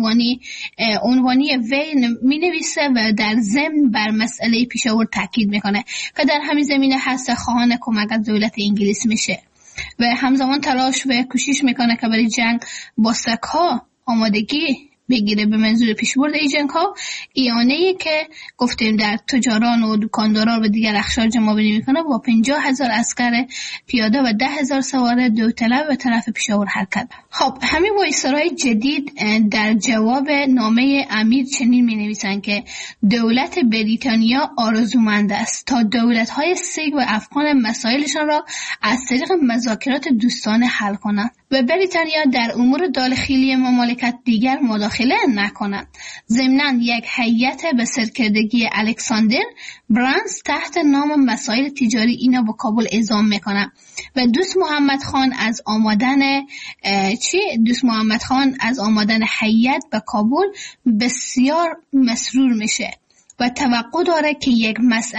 عنوانی وی می نویسه و در ضمن بر مسئله پیشاور تاکید میکنه که در همین زمینه هست خواهان کمک از دولت انگلیس میشه و همزمان تلاش و کوشش میکنه که برای جنگ با سک‌ها آمادگی بگیره به منظور پیشبرد این جنگ ها. ایانه‌ای که گفتیم در تجاران و دکانداران و دیگر اقشار جمع‌آوری میکنه با 50,000 عسکر پیاده و 10,000 سوار داوطلب به طرف پیشاور حرکت. خب همین وایسرای جدید در جواب نامه امیر چنین مینویسند که دولت بریتانیا آرزومند است تا دولت‌های سیک و افغان مسائلشان را از طریق مذاکرات دوستانه حل کنند و بریتانیا در امور داخلی مملکت دیگر مداخله نکنند. ضمناً یک هیئت به سرکردگی الکساندر برانز تحت نام مسائل تجاری اینا با کابل اعزام میکنه و دوست محمد خان از آمدن هیئت به کابل بسیار مسرور میشه و توقع داره که یک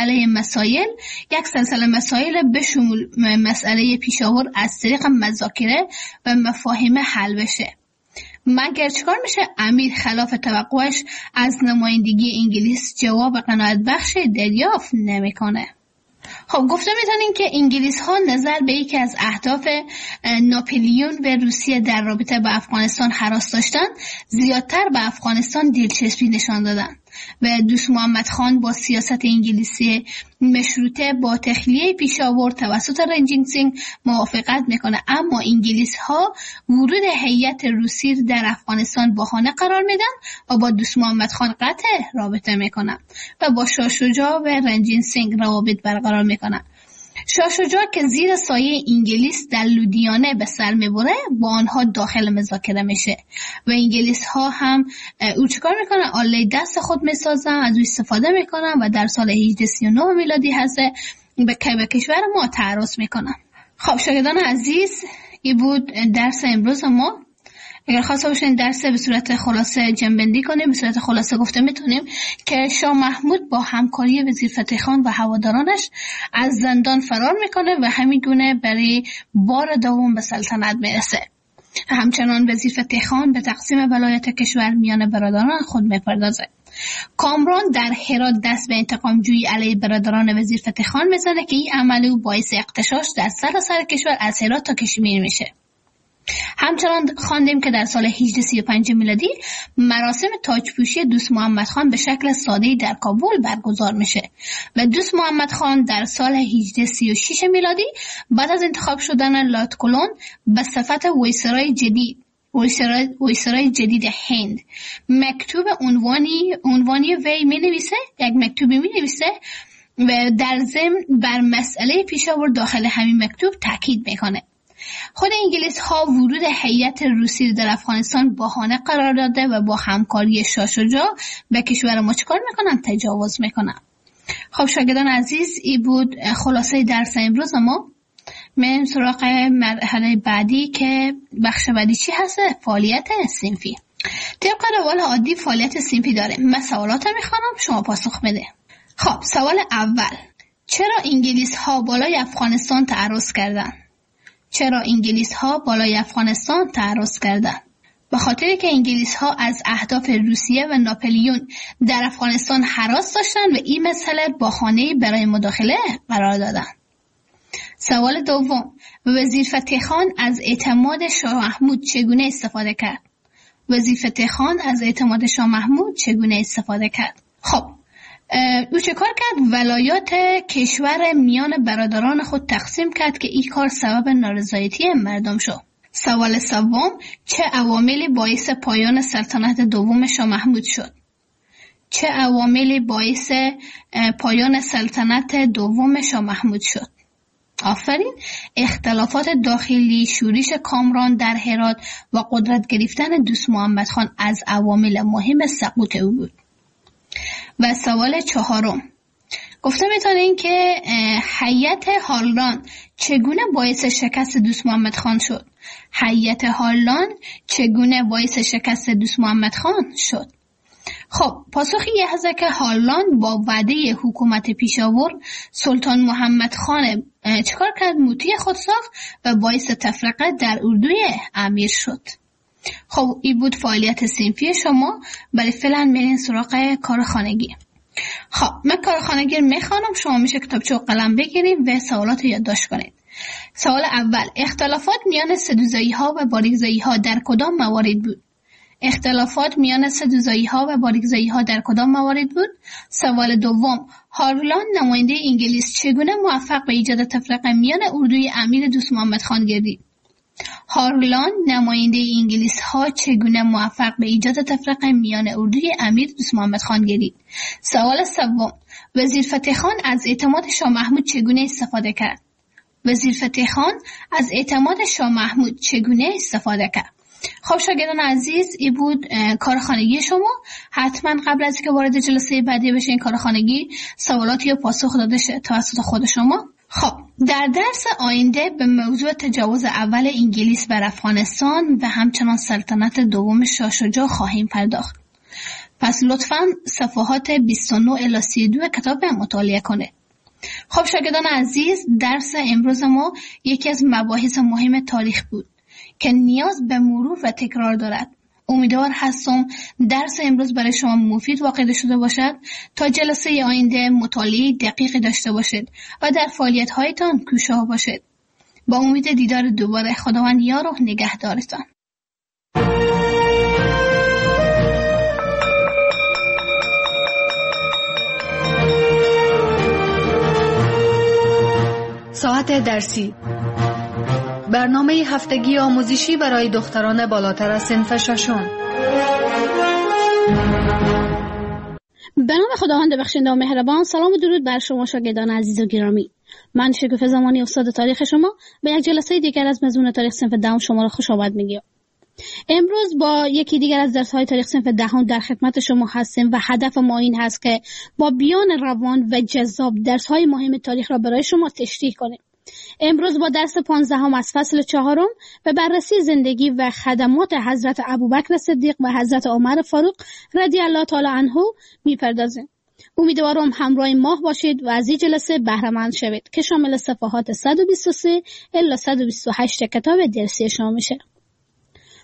سلسله مسائل به شمول مسئله پیشاور از طریق مذاکره و مفاهیم حل بشه. مگر چیکار میشه؟ امیر خلاف توقعش از نمایندگی انگلیس جواب قناعت بخش دریافت نمیکنه. خب گفته میتونیم که انگلیس ها نظر به یکی از اهداف ناپلیون و روسیه در رابطه با افغانستان هراس داشتن زیادتر به افغانستان دلچسبی نشان دادن و دوست محمد خان با سیاست انگلیسی مشروطه با تخلیه پیشاور توسط رنجینگ سینگ موافقت میکنه، اما انگلیس ها ورود هیئت روسی در افغانستان بهانه قرار میدن و با دوست محمد خان قطع رابطه میکنن و با شاه شجاع و رنجینگ سینگ روابط برقرار میکنن. شاه شجاع که زیر سایه انگلیس در لودیانه به سر میبره با آنها داخل مذاکره میشه و انگلیس ها هم او چیکار میکنن؟ آله دست خود میسازن، از او استفاده میکنن و در سال 1839 میلادی هست به کشور ما تعرض میکنن. خب شاگردان عزیز، این بود درس امروز ما. اگر خواسته باشین درس به صورت خلاصه جنبندی کنیم، به صورت خلاصه گفته میتونیم که شاه محمود با همکاری وزیر فتح خان و هوادارانش از زندان فرار میکنه و همین گونه برای بار دوم به سلطنت میرسه. همچنان وزیر فتح خان به تقسیم ولایت کشور میان برادران خود میپردازه. کامران در هرات دست به انتقام جویی علیه برادران وزیر فتح خان میزنه که این عمل او باعث اغتشاش در سراسر کشور از هرات تا کشمیر میشه. همچنان خواندیم که در سال 1835 میلادی مراسم تاجپوشی دوست محمد خان به شکل ساده‌ای در کابل برگزار میشه و دوست محمد خان در سال 1836 میلادی بعد از انتخاب شدن لارد کلون به صفت وایسرای جدید هند مکتوب عنوانی وی می نویسه، یک مکتوبی می نویسه و در ضمن بر مسئله پیشاور داخل همین مکتوب تاکید میکنه. خود انگلیس ها ورود هیئت روسی در افغانستان بهانه قرار داده و با همکاری شاه شجاع به کشور ما چیکار میکنن؟ تجاوز میکنن. خب شاگردان عزیز، این بود خلاصه درس امروز ما. میریم سراغ مرحله بعدی که بخش بعدی چی هست؟ فعالیت صنفی. طبق روال عادی فعالیت صنفی داره. من سوالات میخوانم، شما پاسخ بده. خب سوال اول، چرا انگلیس ها بالای افغانستان تعرض کردن؟ چرا انگلیس ها بالای افغانستان تعرض کردند؟ به خاطر که انگلیس ها از اهداف روسیه و ناپلیون در افغانستان هراس داشتند و این مسئله بهانه‌ای برای مداخله قرار دادند. سوال دوم، وزیر فتح خان از اعتماد شاه محمود چگونه استفاده کرد؟ وزیر فتح خان از اعتماد شاه محمود چگونه استفاده کرد؟ خب او چه کار کرد؟ ولایات کشور میان برادران خود تقسیم کرد که این کار سبب نارضایتی مردم شد. سوال سوم، چه عواملی باعث پایان سلطنت دوم شاه محمود شد؟ چه عواملی باعث پایان سلطنت دوم شاه محمود شد؟ آفرین. اختلافات داخلی، شورش کامران در هرات و قدرت گرفتن دوست محمد خان از عوامل مهم سقوط او بود. و سوال چهارم، گفته میتونین که هیئت هارلان چگونه باعث شکست دوست محمد خان شد؟ هیئت هارلان چگونه باعث شکست دوست محمد خان شد؟ خب پاسخی هست که هارلان با وعده حکومت پیشاور سلطان محمد خان چکار کرد؟ موتی خود ساخت و باعث تفرقه در اردوی امیر شد. خب این بود فعالیت صنفی شما. برای فعلا میرین سراغ کار خانگی. خب من کار خانگی رو میخوانم، شما میشه کتابچه و قلم بگیرید و سوالات رو یادداشت کنید. سوال اول، اختلافات میان سدوزایی ها و باریکزایی ها در کدام موارد بود؟ اختلافات میان سدوزایی ها و باریکزایی ها در کدام موارد بود؟ سوال دوم، هارلان نماینده انگلیس چگونه موفق به ایجاد تفرقه میان اردوی امیر دوست محمد خان گردید؟ هارلان نماینده انگلیس ها چگونه موفق به ایجاد تفرقه میان اردوی امیر دوست محمد خان گردید؟ سوال سوم، وزیر فتح خان از اعتماد شاه محمود چگونه استفاده کرد؟ وزیر فتح خان از اعتماد شاه محمود چگونه استفاده کرد؟ خب شاگردان عزیز، این بود کار خانگی شما. حتما قبل از اینکه وارد جلسه بعدی بشین کار خانگی سوالاتی رو پاسخ داده شه توسط خود شما. خب در درس آینده به موضوع تجاوز اول انگلیس بر افغانستان و همچنان سلطنت دوم شاه شجاع خواهیم پرداخت. پس لطفاً صفحات 29 الی 32 کتاب مطالعه کنید. خب شاگردان عزیز، درس امروز ما یکی از مباحث مهم تاریخ بود که نیاز به مرور و تکرار دارد. امیدوار هستم درس امروز برای شما مفید واقع شده باشد تا جلسه آینده مطالعه دقیقی داشته باشید و در فعالیت‌هایتان کوشا باشید. با امید دیدار دوباره، خداوند یار و نگهدارتان. ساعت درسی، برنامه هفتگی آموزشی برای دختران بالاتر از صنف ششم. به نام خداوند بخشنده و مهربان. سلام و درود بر شما شاگردان عزیز و گرامی. من شکوفه زمانی استاد تاریخ شما به یک جلسه دیگر از مضمون تاریخ صنف دهم شما را خوش آمد میگم. امروز با یکی دیگر از درس‌های تاریخ صنف دهم در خدمت شما هستیم و هدف ما این هست که با بیان روان و جذاب درس‌های مهم تاریخ را برای شما تشریح کنیم. امروز با درس 15 از فصل 4 به بررسی زندگی و خدمات حضرت ابوبکر صدیق و حضرت عمر فاروق رضی الله تعالی عنه میپردازیم. امیدوارم همراه ما باشید و از این جلسه بهره مند شوید که شامل صفحات 123 الی 128 کتاب درسی شما میشه.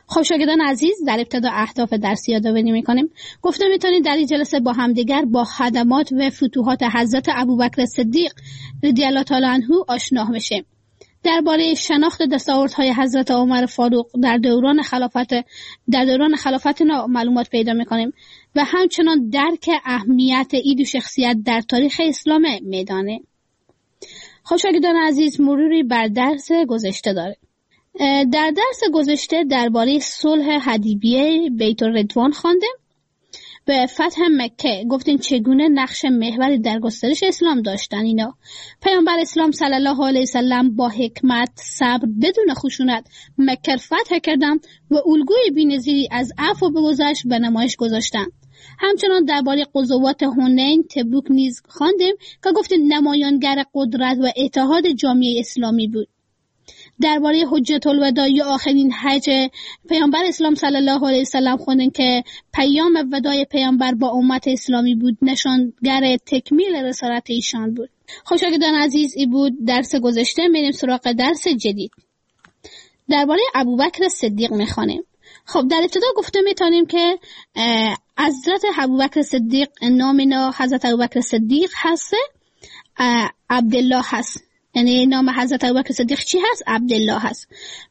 خب شاگردان عزیز، در ابتدا اهداف درسی یادآوری می‌کنیم. گفتم می‌تونید در این جلسه با همدیگر با خدمات و فتوحات حضرت ابوبکر صدیق رضی الله تعالی عنه آشنا بشیم. درباره شناخت دستاوردهای حضرت عمر فاروق در دوران خلافت معلومات پیدا می‌کنیم و همچنان درک اهمیت این شخصیت در تاریخ اسلام میدانه. خب شاگردان عزیز، مروری بر درس گذشته داره. در درس گذشته درباره صلح حدیبیه بیت الرضوان خواندیم. به فتح مکه گفتیم چگونه نقش محوری در گسترش اسلام داشتن اینا. پیامبر اسلام صلی الله علیه وسلم با حکمت، صبر، بدون خشونت مکه فتح کردن و الگوی بی‌نظیری از عفو و گذشت به نمایش گذاشتن. همچنان درباره غزوات حنین، تبوک نیز خواندیم که گفتیم نمایانگر قدرت و اتحاد جامعه اسلامی بود. درباره حجت الوداع یا آخرین حج پیامبر اسلام صلی الله علیه وسلم خوندیم که پیام وداع پیامبر با امت اسلامی بود، نشانگر تکمیل رسالت ایشان بود. شاگردان عزیز، این بود درس گذشته. میریم سراغ درس جدید. درباره ابوبکر صدیق میخوانیم. خب در ابتدا گفته میتونیم که حضرت ابوبکر صدیق نام حضرت ابوبکر صدیق هست، عبدالله هست. یعنی نام حضرت ابوبکر صدیق چی هست؟ عبدالله هست.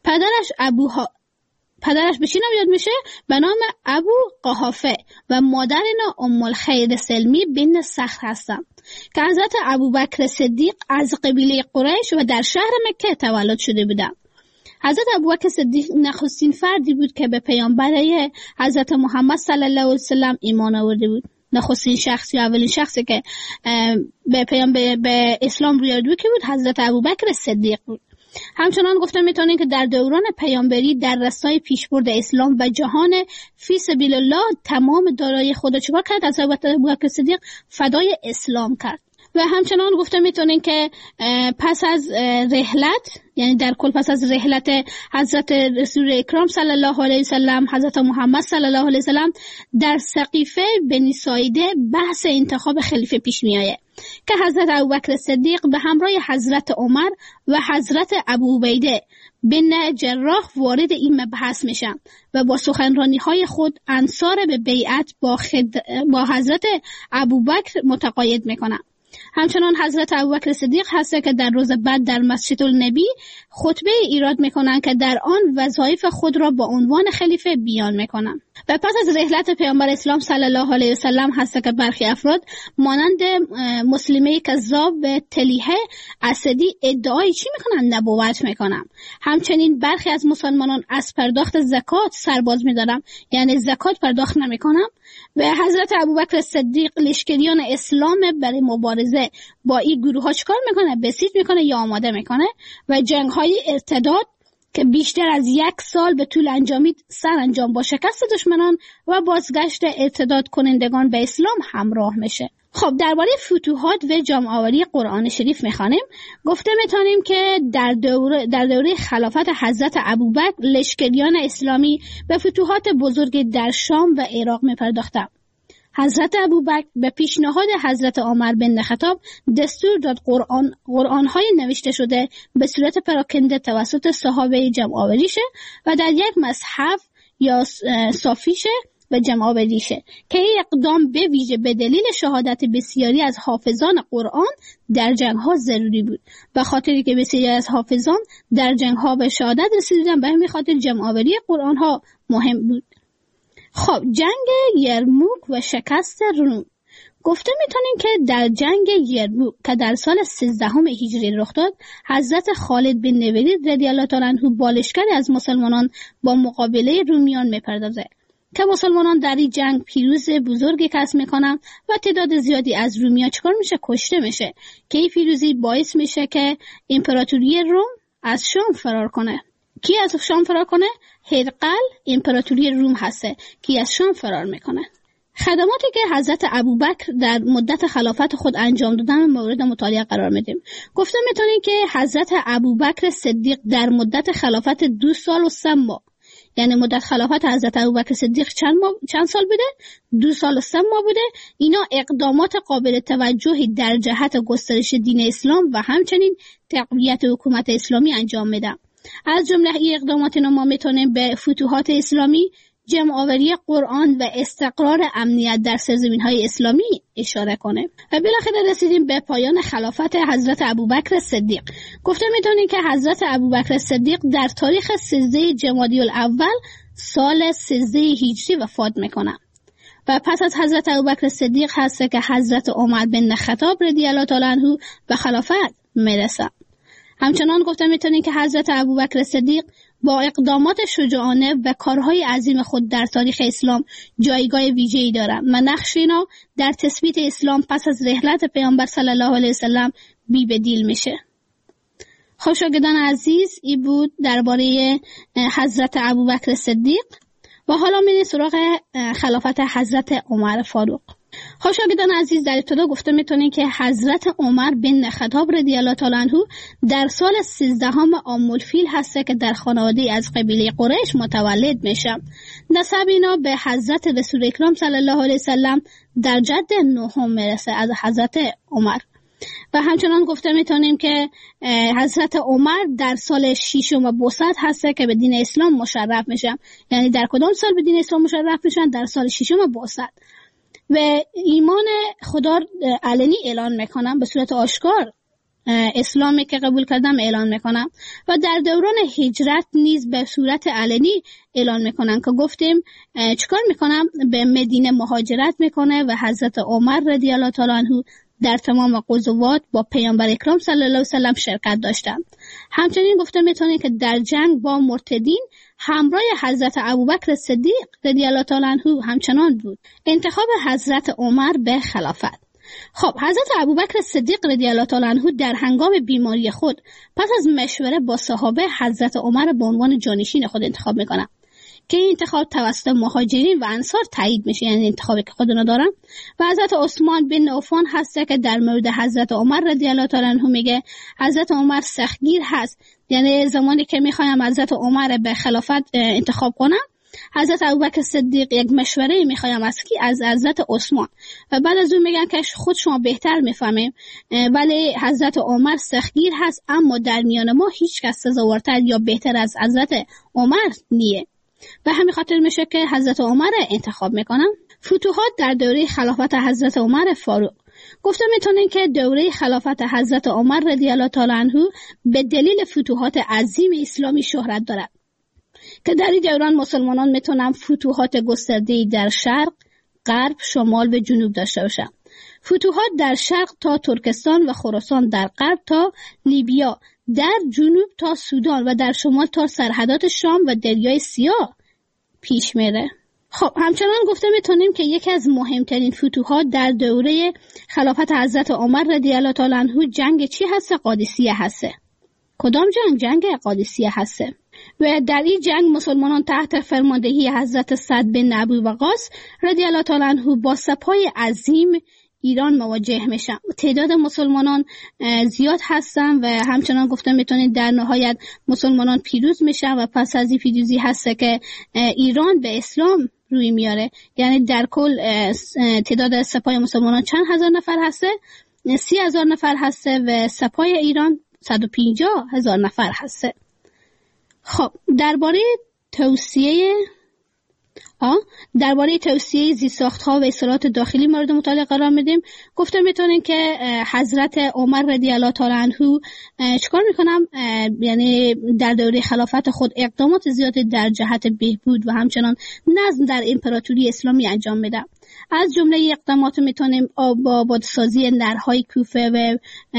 پدرش به چی نام یاد میشه؟ به نام ابو قحافه و مادر ام الخیر سلمی بنت صخر هستن که حضرت ابوبکر صدیق از قبیله قریش و در شهر مکه تولد شده بودند. حضرت ابوبکر صدیق نخستین فردی بود که به پیامبر حضرت محمد صلی الله علیه وسلم ایمان آورده بود. نخستین شخص یا اولین شخصی که به اسلام روی آورده که بود حضرت ابوبکر صدیق بود. همچنان گفتم میتونین که در دوران پیامبری در راستای پیشبرد اسلام و جهان فی سبیل الله تمام دارایی خود چیکار کرد؟ حضرت ابوبکر صدیق فدای اسلام کرد. و همچنان گفتم میتونین که پس از رحلت، یعنی در کل پس از رحلت حضرت رسول اکرام صلی الله علیه وسلم، حضرت محمد صلی الله علیه وسلم، در سقیفه بنی ساعده بحث انتخاب خلیفه پیش میآید که حضرت ابوبکر صدیق به همراه حضرت عمر و حضرت ابو عبیده بن جراح وارد این مبحث میشن و با سخنرانی‌های خود انصار به بیعت با حضرت ابوبکر متقاعد میکنن. همچنان حضرت ابوبکر صدیق هست که در روز بعد در مسجد النبی خطبه ایراد میکنن که در آن وظایف خود را با عنوان خلیفه بیان میکنن. و پس از رحلت پیامبر اسلام صلی الله علیه وسلم هست که برخی افراد مانند مسلمه کذاب و طلیحه اسدی ادعای چی میکنن؟ نبوت میکنن. همچنین برخی از مسلمانان از پرداخت زکات سرباز میدارن، یعنی زکات پرداخت نمیکنن. و حضرت ابوبکر صدیق لشکریان اسلام برای مبارزه با این گروه ها چکار میکنه؟ بسیج میکنه یا آماده میکنه و جنگ های ارتداد که بیشتر از 1 سال به طول انجامید سرانجام با شکست دشمنان و بازگشت ارتداد کنندگان به اسلام همراه میشه. خب درباره فتوحات و جمع آوری قرآن شریف میخوانیم. گفته میتونیم که در دوره خلافت حضرت ابوبکر لشکریان اسلامی به فتوحات بزرگ در شام و عراق میپرداختند. حضرت ابوبکر به پیشنهاد حضرت عمر بن خطاب دستور داد قرآن‌های نوشته شده به صورت پراکنده توسط صحابه جمع آوری شه و در یک مصحف یا صافی شه و جمع آوری شه که این اقدام به ویژه به دلیل شهادت بسیاری از حافظان قرآن در جنگ‌ها ضروری بود. به خاطری که بسیاری از حافظان در جنگ‌ها به شهادت رسیدن، به همین خاطر جمع آوری قرآن‌ها مهم بود. خب جنگ یرموک و شکست روم. گفته میتونیم که در جنگ یرموک که در سال 13 هجری رخ داد، حضرت خالد بن ولید رضی الله تعالی عنه با لشکری از مسلمانان با مقابله رومیان میپردازه که مسلمانان در این جنگ پیروز بزرگی کسب میکنن و تعداد زیادی از رومیان چکار میشه؟ کشته میشه که این پیروزی باعث میشه که امپراتوری روم از شام فرار کنه. کی از شام فرار کنه؟ هرقل امپراتوری روم هسته که از شام فرار میکنه. خدماتی که حضرت ابوبکر در مدت خلافت خود انجام دادن مورد مطالعه قرار میدیم. گفته میتونیم که حضرت ابوبکر صدیق در مدت خلافت 2 سال و 3 ماه، یعنی مدت خلافت حضرت ابوبکر صدیق چند سال بوده؟ 2 سال و 3 ماه بوده. اینا اقدامات قابل توجهی در جهت گسترش دین اسلام و همچنین تقویت حکومت اسلامی انجام میدن. از جمله این اقدامات ما میتونیم به فتوحات اسلامی، جمع‌آوری قرآن و استقرار امنیت در سرزمین‌های اسلامی اشاره کنیم. و بالاخره رسیدیم به پایان خلافت حضرت ابوبکر صدیق. گفته میتونیم که حضرت ابوبکر صدیق در تاریخ 13 جمادی الاول سال 13 هجری وفات میکنه و پس از حضرت ابوبکر صدیق هست که حضرت عمر بن خطاب رضی الله تعالی عنه به خلافت میرسه. همچنان گفته میتونیم که حضرت ابوبکر صدیق با اقدامات شجاعانه و کارهای عظیم خود در تاریخ اسلام جایگاه ویژه‌ای دارند و نقش اینا در تثبیت اسلام پس از رحلت پیامبر صلی الله علیه وسلم بی بدیل میشه. خب شاگردان عزیز، این بود درباره حضرت ابوبکر صدیق و حالا میریم سراغ خلافت حضرت عمر فاروق. خب شاگردان عزیز، در ابتدا گفته میتونیم که حضرت عمر بن خطاب رضی الله تعالی عنه در سال 13 عام الفیل هست که در خانواده از قبیله قریش متولد میشه. نسب اینا به حضرت رسول اکرم صلی الله علیه وسلم در جد نهم میرسه از حضرت عمر. و همچنان گفته میتونیم که حضرت عمر در سال 6 بعثت هست که به دین اسلام مشرف میشن. یعنی در کدام سال به دین اسلام مشرف میشن؟ در سال 6 بعثت. و ایمان خدا علنی اعلان میکنم، به صورت آشکار اسلامی که قبول کردم اعلان میکنم و در دوران هجرت نیز به صورت علنی اعلان میکنم که گفتیم چیکار میکنم؟ به مدینه مهاجرت میکنه و حضرت عمر رضی الله تعالی عنه در تمام غزوات با پیامبر اکرم صلی الله علیه وسلم شرکت داشتند. همچنین گفته میتونه که در جنگ با مرتدین همراه حضرت ابوبکر صدیق رضی الله تعالی عنه همچنان بود. انتخاب حضرت عمر به خلافت. خب حضرت ابوبکر صدیق رضی الله تعالی عنه در هنگام بیماری خود پس از مشوره با صحابه حضرت عمر به عنوان جانشین خود انتخاب میکنه که این انتخاب توسط مهاجرین و انصار تایید میشه، یعنی انتخابی که خودشون دارن. و حضرت عثمان بن عفان هست که در مورد حضرت عمر رضی الله تعالی عنه میگه حضرت عمر سختگیر هست، یعنی زمانی که میخوایم حضرت عمر به خلافت انتخاب کنم، حضرت ابوبکر صدیق یک مشوره میخوایم از کی؟ از حضرت عثمان. و بعد از اون میگن که خود شما بهتر میفهمیم، ولی حضرت عمر سختگیر هست، اما در میان ما هیچ کس سزاوارتر یا بهتر از حضرت عمر نیه. و همین خاطر میشه که حضرت عمر انتخاب میکنم. فتوحات در دوره خلافت حضرت عمر فاروق. گفته میتونین که دوره خلافت حضرت عمر رضی الله تعالی عنه به دلیل فتوحات عظیم اسلامی شهرت دارد که در این دوران مسلمانان میتونن فتوحات گسترده‌ای در شرق، غرب، شمال و جنوب داشته باشن. فتوحات در شرق تا ترکستان و خراسان، در غرب تا لیبیا، در جنوب تا سودان و در شمال تا سرحدات شام و دریای سیاه پیش میره. خب همچنان گفته میتونیم که یکی از مهمترین فتوحات در دوره خلافت حضرت عمر رضی الله تعالی عنه جنگ چی هست؟ قادسیه هست. کدام جنگ؟ جنگ قادسیه هست. و در این جنگ مسلمانان تحت فرماندهی حضرت سعد بن ابی وقاص رضی الله تعالی عنه با سپاه عظیم ایران مواجه میشن. تعداد مسلمانان زیاد هستن و همچنان گفته میتونید در نهایت مسلمانان پیروز میشن و پس از این پیروزی هست که ایران به اسلام روی میاره. یعنی در کل تعداد سپاه مسلمانان چند هزار نفر هسته؟ 30,000 نفر هسته و سپاه ایران 150,000 نفر هسته. خب درباره توسعه زیرساخت‌ها و اصلاحات داخلی مورد مطالعه قرار میدیم. گفته میتونیم که حضرت عمر رضی الله تعالی عنه چیکار میکنم؟ یعنی در دوره خلافت خود اقدامات زیادی در جهت بهبود و همچنان نظم در امپراتوری اسلامی انجام میده. از جمله اقدامات میتونیم آبادسازی نرهای کوفه و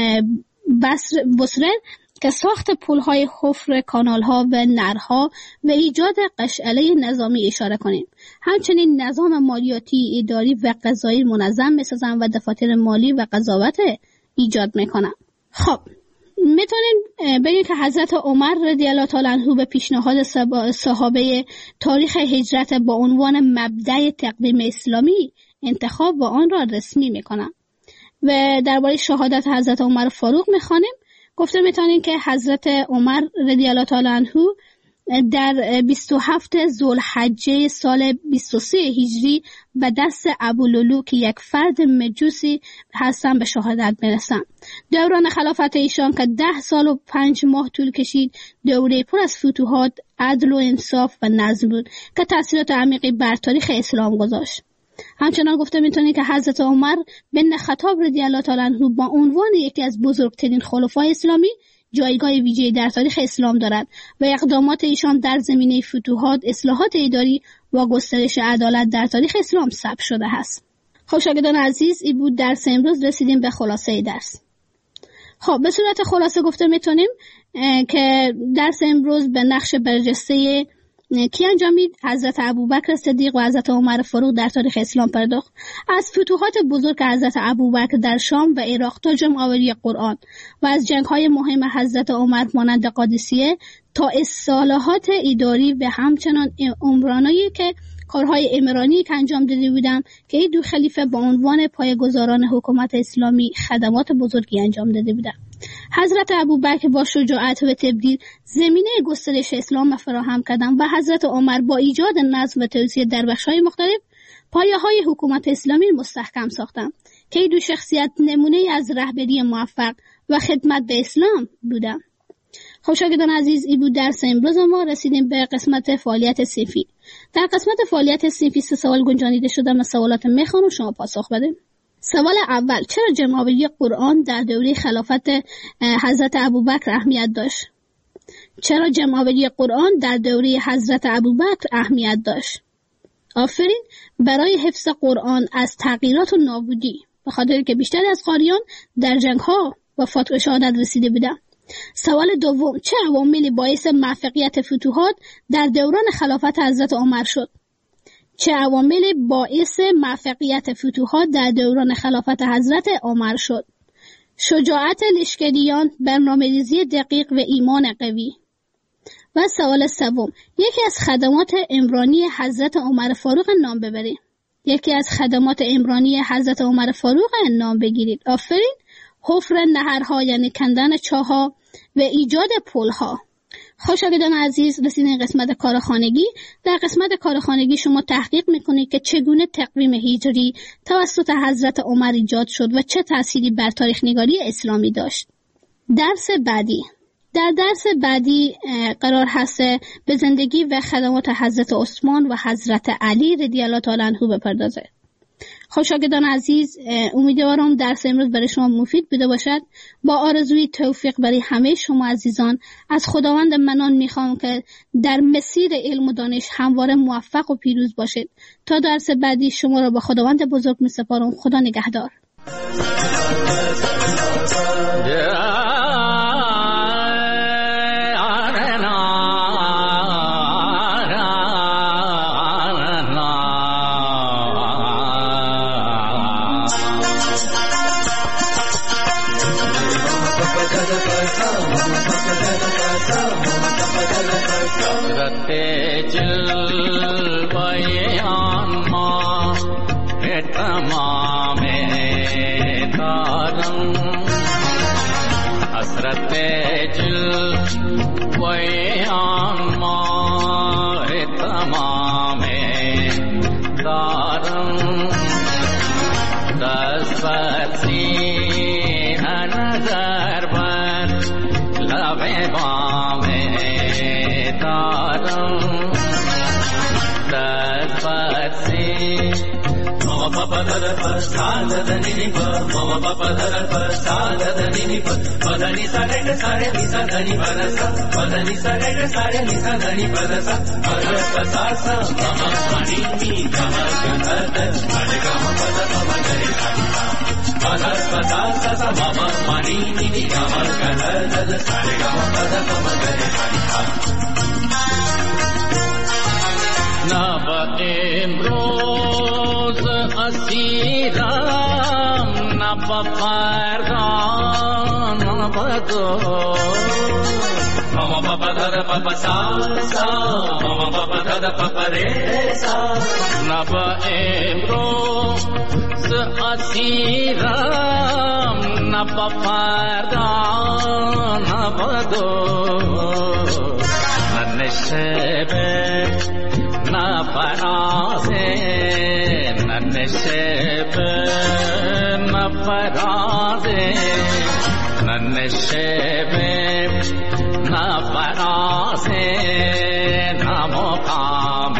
بصره که ساخت پل‌های حفر کانال‌ها و نرها و ایجاد قشعله نظامی اشاره کنیم. همچنین نظام مالیاتی، اداری و قضایی منظم می‌سازن و دفاتر مالی و قضاوت ایجاد می‌کنن. خب میتونیم بگیم که حضرت عمر رضی الله تعالی عنه به پیشنهاد صحابه تاریخ هجرت با عنوان مبدأ تقویم اسلامی انتخاب و آن را رسمی می‌کنن. و درباره شهادت حضرت عمر فاروق می‌خوانیم. گفته میتونیم که حضرت عمر رضی الله تعالی عنه در 27 ذوالحجه سال 23 هجری به دست ابولولو که یک فرد مجوسی هستن به شهادت برسن. دوران خلافت ایشان که 10 سال و 5 ماه طول کشید، دوره پر از فتوحات، عدل و انصاف و نظم بود که تأثیرات عمیقی بر تاریخ اسلام گذاشت. همچنان گفته میتونید که حضرت عمر بن خطاب رضی الله تعالی عنه با عنوان یکی از بزرگترین خلفای اسلامی جایگاه ویژه‌ای در تاریخ اسلام دارد و اقدامات ایشان در زمینه فتوحات، اصلاحات اداری و گسترش عدالت در تاریخ اسلام ثبت شده است. خب شاگردان عزیز، این بود درس امروز. رسیدیم به خلاصه درس. خب به صورت خلاصه گفته میتونیم که درس امروز به نقش برجسته کی انجامید؟ حضرت ابوبکر صدیق و حضرت عمر فاروق در تاریخ اسلام پرداخت. از فتوحات بزرگ حضرت ابوبکر در شام و عراق تا جمع‌آوری قرآن و از جنگ‌های مهم حضرت عمر مانند قادسیه تا اصلاحات اداری و همچنان عمرانایی که کارهای عمرانی که انجام داده بودند که این دو خلیفه با عنوان پایه‌گذاران حکومت اسلامی خدمات بزرگی انجام داده بودند. حضرت ابوبکر با شجاعت و تبدیل زمینه گسترش اسلام فراهم کردند و حضرت عمر با ایجاد نظم و توسعه در بخش‌های مختلف پایه‌های حکومت اسلامی مستحکم ساختند که این دو شخصیت نمونه از رهبری موفق و خدمت به اسلام بودند. خب شاگردان عزیز، این بود درس امروز ما. رسیدیم به قسمت فعالیت صنفی. در قسمت فعالیت صنفی 3 سوال گنجانیده شده. من سوالات میخوام و شما پاسخ بده. سوال اول: چرا جمع‌آوری قرآن در دوره خلافت حضرت ابوبکر اهمیت داشت؟ چرا جمع‌آوری قرآن در دوره حضرت ابوبکر اهمیت داشت؟ آفرین. برای حفظ قرآن از تغییرات و نابودی، به خاطر که بیشتر از قاریان در جنگ‌ها وفات و شهادت رسیده بودند. سوال دوم: چه عواملی باعث موفقیت فتوحات در دوران خلافت حضرت عمر شد؟ چه عواملی باعث موفقیت فتوحات در دوران خلافت حضرت عمر شد؟ شجاعت لشکریان، برنامه‌ریزی دقیق و ایمان قوی. و سوال سوم: یکی از خدمات عمرانی حضرت عمر فاروق نام ببرید. یکی از خدمات عمرانی حضرت عمر فاروق نام بگیرید. آفرین. حفر نهرها یعنی کندن چاه‌ها و ایجاد پل‌ها. شاگردان عزیز، رسیدین قسمت کارخانگی. در قسمت کارخانگی شما تحقیق میکنید که چگونه تقویم هجری توسط حضرت عمر ایجاد شد و چه تأثیری بر تاریخ نگاری اسلامی داشت. درس بعدی. در درس بعدی قرار هست به زندگی و خدمات حضرت عثمان و حضرت علی رضی الله تعالی عنه بپردازه. شاگردان عزیز، امیدوارم درس امروز برای شما مفید بوده باشد. با آرزوی توفیق برای همه شما عزیزان، از خداوند منان میخوام که در مسیر علم و دانش همواره موفق و پیروز باشید. تا درس بعدی شما را به خداوند بزرگ میسپارم. خدا نگهدار. امروز اسیرم نبا فردان نبدو ماما پاپا دادا پاپا ساسا ماما پاپا دادا پاپا ریسا نبا امروز اسیرم نبا فردان نبدو ننشبه نفرازه ننشبه نفرازه ننشبه نفرازه نمقام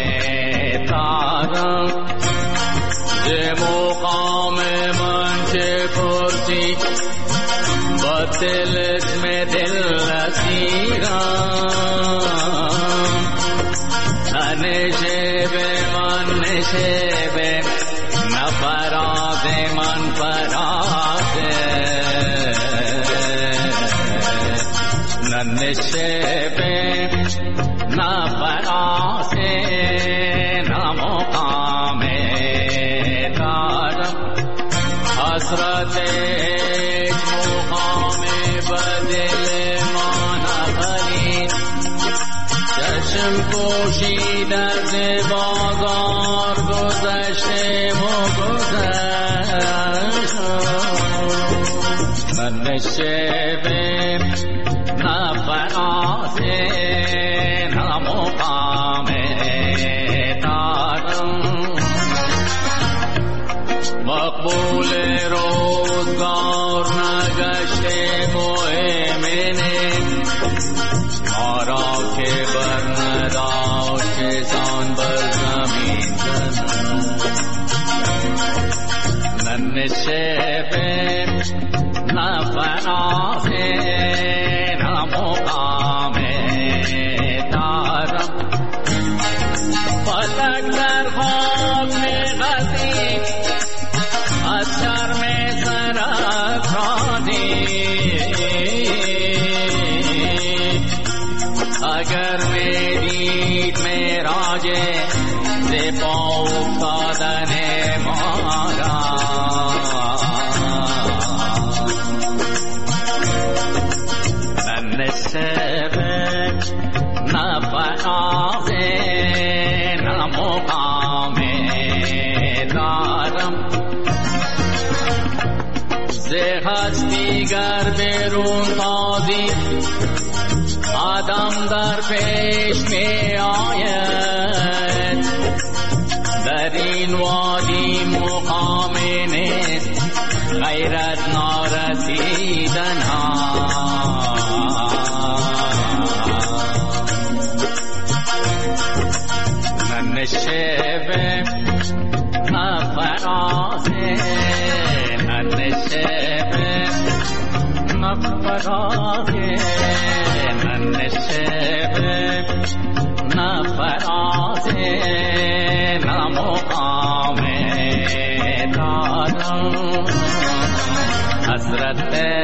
دارم ده مقام من چه پرسی با دل اسم دل اسیرم ننشبه من نشبه نفرازه من فرازه ننشبه نفرازه نمقام دارم حسرت مقام بدل ما نخرید چشم پوشید از بازار گذشته و گذشت ننشبه نفرازه نمقام دارم مقبول روزگار نگشته مؤمنه ما را که بر نداشت سان بر زمین ننشبه نفرازه نمقام دارم فلک در خاک می‌غزید از شرم سرافرازید اگر می‌دید معراج ز پا افتادن ما را ننشبه نفرازه نمقام دارم ز هستیگر برون تازی آدم در پیش می آید در این وادی مقام نیست غیرت نارسیدن ها ننشبه نفرازه ننشبه نفرازه ننشبه نفرازه نمقام دارم حضرت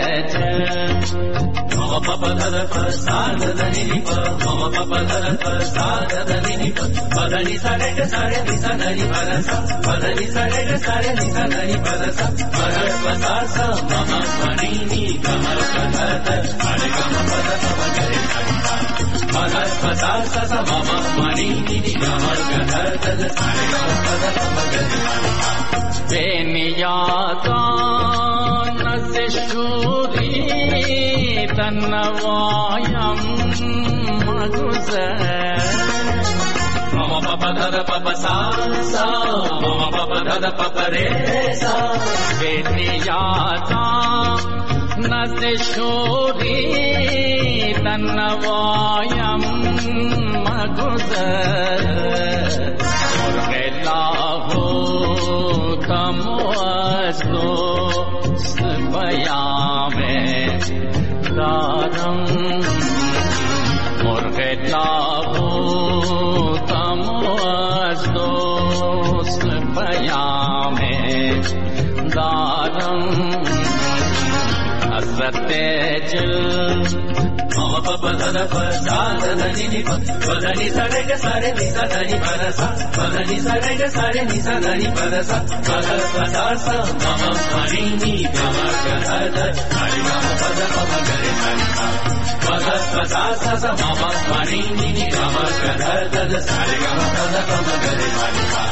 مama papa dada pa sa dada ni pa mama papa dada pa sa dada ni pa pada ni sa re ga sa re ni sa da ni pa da sa pada ni sa re ga sa re ni sa da ni pa da sa pada pa sa sa mama pani ni kamal ka dada ade kama pada pa ga re sa pada pa sa sa mama pani ni kamal ka dada ade kama pada pa ga re sa beniyatan nazshuri تنوایم مگذر ماما پاپا دادا پاپا سا سا ماما پاپا دادا پاپا ره سا بدیاتا نزد شوری تنوایم مگذر مرغ لاهو کم از دوست پیامه دارم مرغ لاغوتم از دوست پیام دارم حضرت جل ماما پاپا دادا پا سا دادا نی نی پا پدا نی سا رے گا سا رے نی سا دا نی پدا سا پدا نی سا رے گا سا رے نی سا دا نی پدا سا پدا پا سا سا ماما پانی نی کما گا دا آری ماما پدا پاپا گرے سا نی سا پدا پا سا سا ماما پانی نی کما گا دا سارے ماما پدا پاپا گرے سا نی سا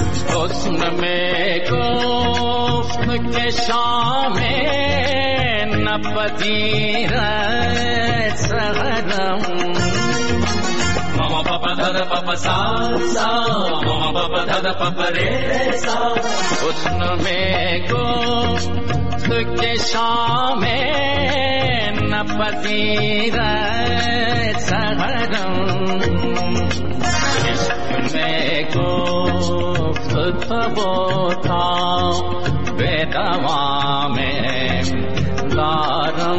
حسن میں گفت کہ شام نپذیرد سحرم ماما پاپا دادا پاپا سا سا ماما پاپا دادا پاپا رے سا حسن میں گفت کہ شام نپذیرد سحرم عشق میں گفت تب تھا بے دوام دارم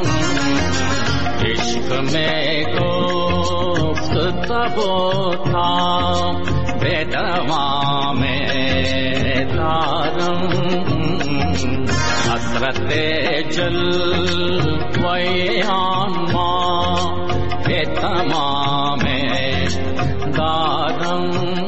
عشق میں گفت تب تھا بے دوام دارم حسرت جلویان ما تمام دارم